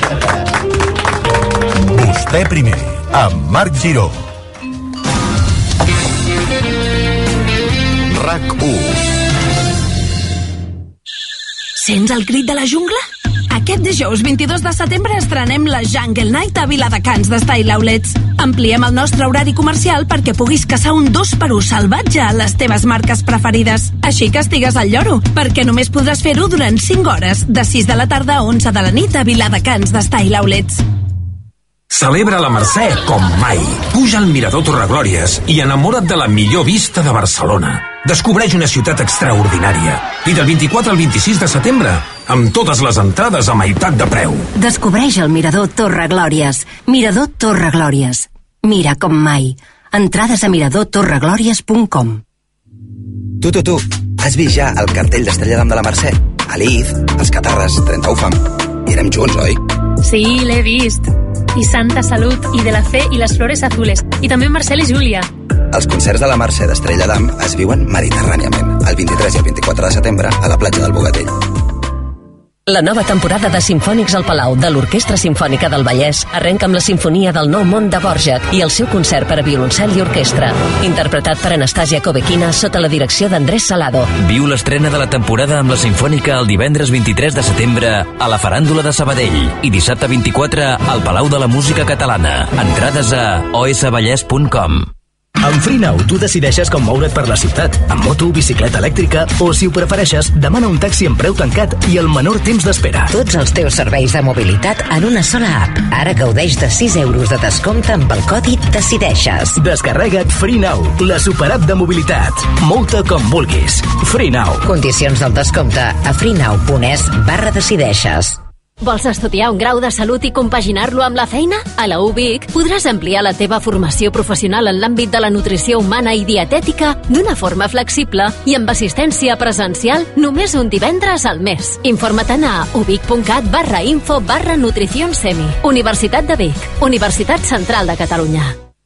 Puigcercas. Gràcies. Vostè primer, amb Marc Giró. RAC u. Sents el crit de la jungla? Aquí Aquest dijous vint-i-dos de setembre estrenem la Jungle Night a Viladecans de Style Outlets. Ampliem el nostre horari comercial perquè puguis caçar un dos per u salvatge a les teves marques preferides. Així que estigues al lloro, perquè només podràs fer-ho durant cinc hores, de sis de la tarda a onze de la nit a Viladecans de Style Outlets. Celebra la Mercè com mai. Puja al Mirador Torreglòries i enamora't de la millor vista de Barcelona. Descobreix una ciutat extraordinària. I del vint-i-quatre al vint-i-sis de setembre, amb totes les entrades a meitat de preu. Descobreix el Mirador Torreglòries. Mirador Torreglòries. Mira com mai. Entrades a mirador torreglòries punt com. Tu, tu, tu, has vist ja el cartell d'Estrella d'Am de la Mercè? Aliz, els Catarres, trenta-u fam. I érem junts, oi? Sí, l'he vist. I Santa Salud, i De la Fe, i les Flores Azules. I també Marcel i Júlia. Els concerts de la Mercè d'Estrella d'Am es viuen mediterràniament, el vint-i-tres i el vint-i-quatre de setembre a la platja del Bogatell. La nova temporada de Simfònics al Palau de l'Orquestra Simfònica del Vallès arrenca amb la Simfonia del Nou Món de Dvořák i el seu concert per a violoncel i orquestra, interpretat per Anastàsia Kovequina sota la direcció d'Andrés Salado. Viu l'estrena de la temporada amb la Simfònica el divendres vint-i-tres de setembre a la Faràndula de Sabadell i dissabte vint-i-quatre al Palau de la Música Catalana. Entrades a o esse vallès punt com. Amb FreeNow tu decideixes com moure't per la ciutat, amb moto, bicicleta elèctrica o, si ho prefereixes, demana un taxi amb preu tancat i el menor temps d'espera. Tots els teus serveis de mobilitat en una sola app. Ara gaudeix de sis euros de descompte amb el codi Decideixes. Descarrega't FreeNow, la superapp de mobilitat. Mouta com vulguis. FreeNow. Condicions del descompte a freenow punt es barra decideixes. Vols estudiar un grau de salut i compaginar-lo amb la feina? A la U Vic podràs ampliar la teva formació professional en l'àmbit de la nutrició humana i dietètica d'una forma flexible i amb assistència presencial només un divendres al mes. Informa't a ubic.cat barra info barra nutrición semi. Universitat de Vic, Universitat Central de Catalunya.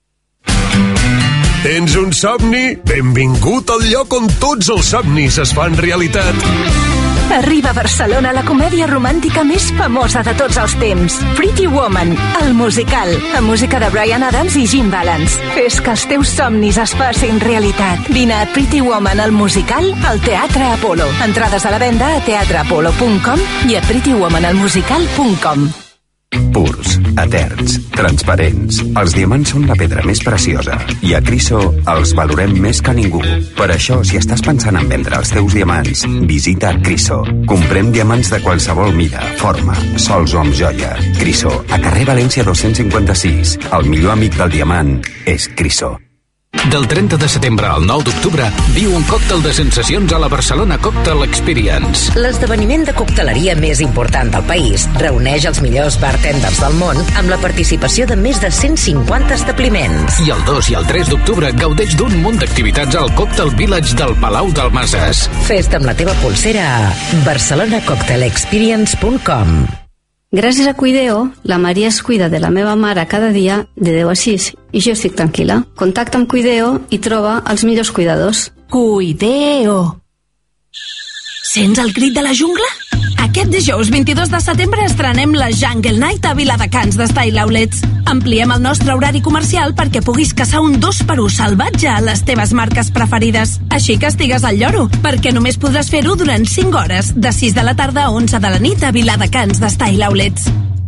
Tens un somni? Benvingut al lloc on tots els somnis es fan realitat. Arriba a Barcelona la comèdia romàntica més famosa de tots els temps. Pretty Woman, el musical, amb música de Bryan Adams i Jim Balance. Fes que els teus somnis es facin realitat. Vine a Pretty Woman, el musical, al Teatre Apolo. Entrades a la venda a teatre apolo punt com i a pretty woman el musical punt com. Purs, eterns, transparents. Els diamants són la pedra més preciosa i a Criso els valorem més que ningú. Per això, si estàs pensant en vendre els teus diamants, visita Criso. Comprem diamants de qualsevol mida, forma, sols o amb joia. Criso, a carrer València dos-cents cinquanta-sis. El millor amic del diamant és Criso. Del trenta de setembre al nou d'octubre, viu un còctel de sensacions a la Barcelona Cocktail Experience. L'esdeveniment de cocteleria més important del país reuneix els millors bartenders del món amb la participació de més de cent cinquanta establiments. I el dos i el tres d'octubre gaudeix d'un munt d'activitats al Cocktail Village del Palau d'Almases. Fes-te amb la teva pulsera a barcelona cocktail experience punt com. Gràcies a Cuideo, la Maria es cuida de la meva mare cada dia de deu a sis i jo estic tranquil·la. Contacta amb Cuideo i troba els millors cuidadors. Cuideo. Sents el crit de la jungla? Aquest dijous vint-i-dos de setembre estrenem la Jungle Night a Viladecans de Style Outlets. Ampliem el nostre horari comercial perquè puguis caçar un dos per u salvatge a les teves marques preferides. Així que estigues al lloro, perquè només podràs fer-ho durant cinc hores, de sis de la tarda a onze de la nit a Viladecans de Style Outlets.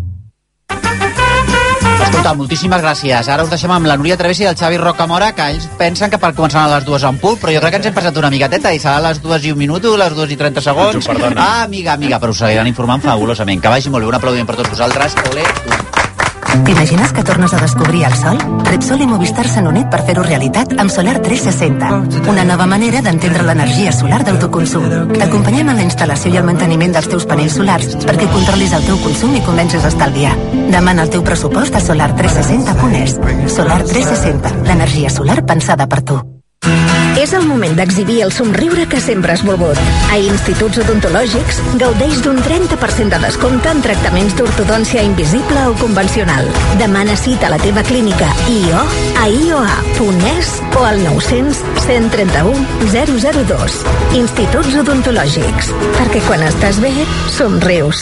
Escolta, moltíssimes gràcies. Ara us deixem amb la Núria Travessa i el Xavi Rocamora, que ells pensen que per començar a les dues en punt, però jo crec que ens hem passat una miqueteta i serà a les dues i un minut, les dues i trenta segons. Ah, amiga, amiga, però us seguiran informant fabulosament. Que vagi molt bé, un aplaudiment per tots vosaltres. Ole. T'imagines que tornes a descobrir el sol? Repsol i Movistar s'han unit per fer-ho realitat amb Solar tres seixanta, una nova manera d'entendre l'energia solar d'autoconsum. T'acompanyem en la instal·lació i el manteniment dels teus panells solars perquè controlis el teu consum i comences a estalviar. Demana el teu pressupost a solar tres seixanta punt es. Solar tres seixanta, l'energia solar pensada per tu. És el moment d'exhibir el somriure que sempre has volgut. A Instituts Odontològics gaudeix d'un trenta per cent de descompte en tractaments d'ortodòncia invisible o convencional. Demana cita a la teva clínica I O a i o a punt es o al nou cents cent trenta-u zero zero dos. Instituts Odontològics. Perquè quan estàs bé, somrius.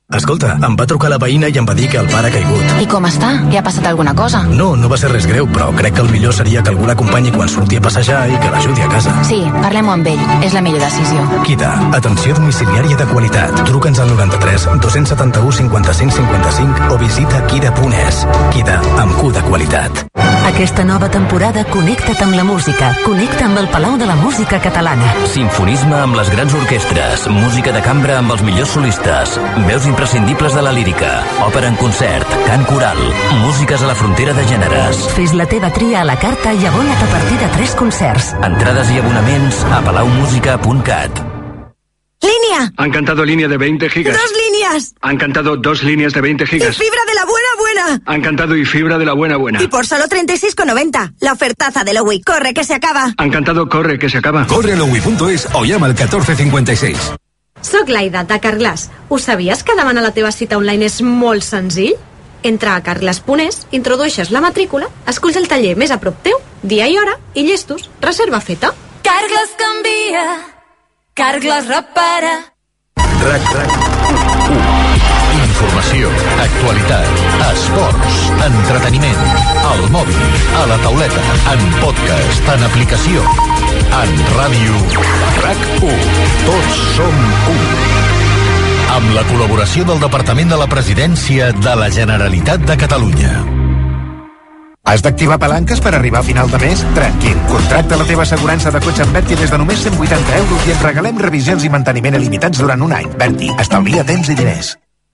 Escolta, em va trucar la veïna i em va dir que el pare ha caigut. I com està? Li ha passat alguna cosa? No, no va ser res greu, però crec que el millor seria que algú l'acompanyi quan surti a passejar i que l'ajudi a casa. Sí, parlem-ho amb ell. És la millor decisió. Kida, atenció domiciliària de qualitat. Truca'ns al noranta-tres dos cents setanta-u cinquanta-cinc cinquanta-cinc o visita kida punt es. Kida, amb Q de qualitat. Aquesta nova temporada connecta't amb la música. Connecta amb el Palau de la Música Catalana. Sinfonisme amb les grans orquestres, música de cambra amb els millors solistes, veus imprescindibles de la lírica, òpera en concert, cant coral, músiques a la frontera de gèneres. Fes la teva tria a la carta i abona't a partir de tres concerts. Entrades i abonaments a palaumusica punt cat. ¡Línea! Han cantado línea de veinte gigas. ¡Dos líneas! Han cantado dos líneas de veinte gigas. ¡Y fibra de la buena buena! Han cantado y fibra de la buena buena. Y por solo treinta y seis con noventa. La ofertaza de Lowy. ¡Corre, que se acaba! Han cantado corre, que se acaba. Corre a lowy punto es o llama al catorze cincuenta y seis. Soc l'Aida, de Carglass. Ho sabies que demanar la teva cita online és molt senzill? Entra a carglass punt es, introdueixes la matrícula, esculls el taller més a prop teu, dia i hora, i llestos. Reserva feta. Carglass canvia. Carglass repara. RAC, RAC, informació, actualitat, esports, entreteniment, al mòbil, a la tauleta, en podcast, en aplicació, en ràdio, RAC u. Tots som u. Amb la col·laboració del Departament de la Presidència de la Generalitat de Catalunya. Has d'activar palanques per arribar a final de mes? Tranquil, contracta la teva assegurança de cotxe amb Berti des de només cent vuitanta euros i et regalem revisions i manteniment il·limitats durant un any. Berti, estalvia temps i diners.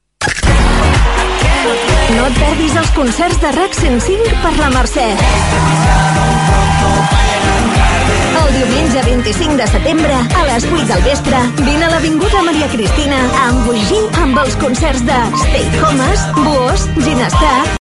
No et perdis els concerts de RAC cent cinc per la Mercè. El diumenge vint-i-cinc de setembre, a les vuit del vespre, vine a l'Avinguda Maria Cristina a embogir amb els concerts de Stay Homes, Buos, Ginestar,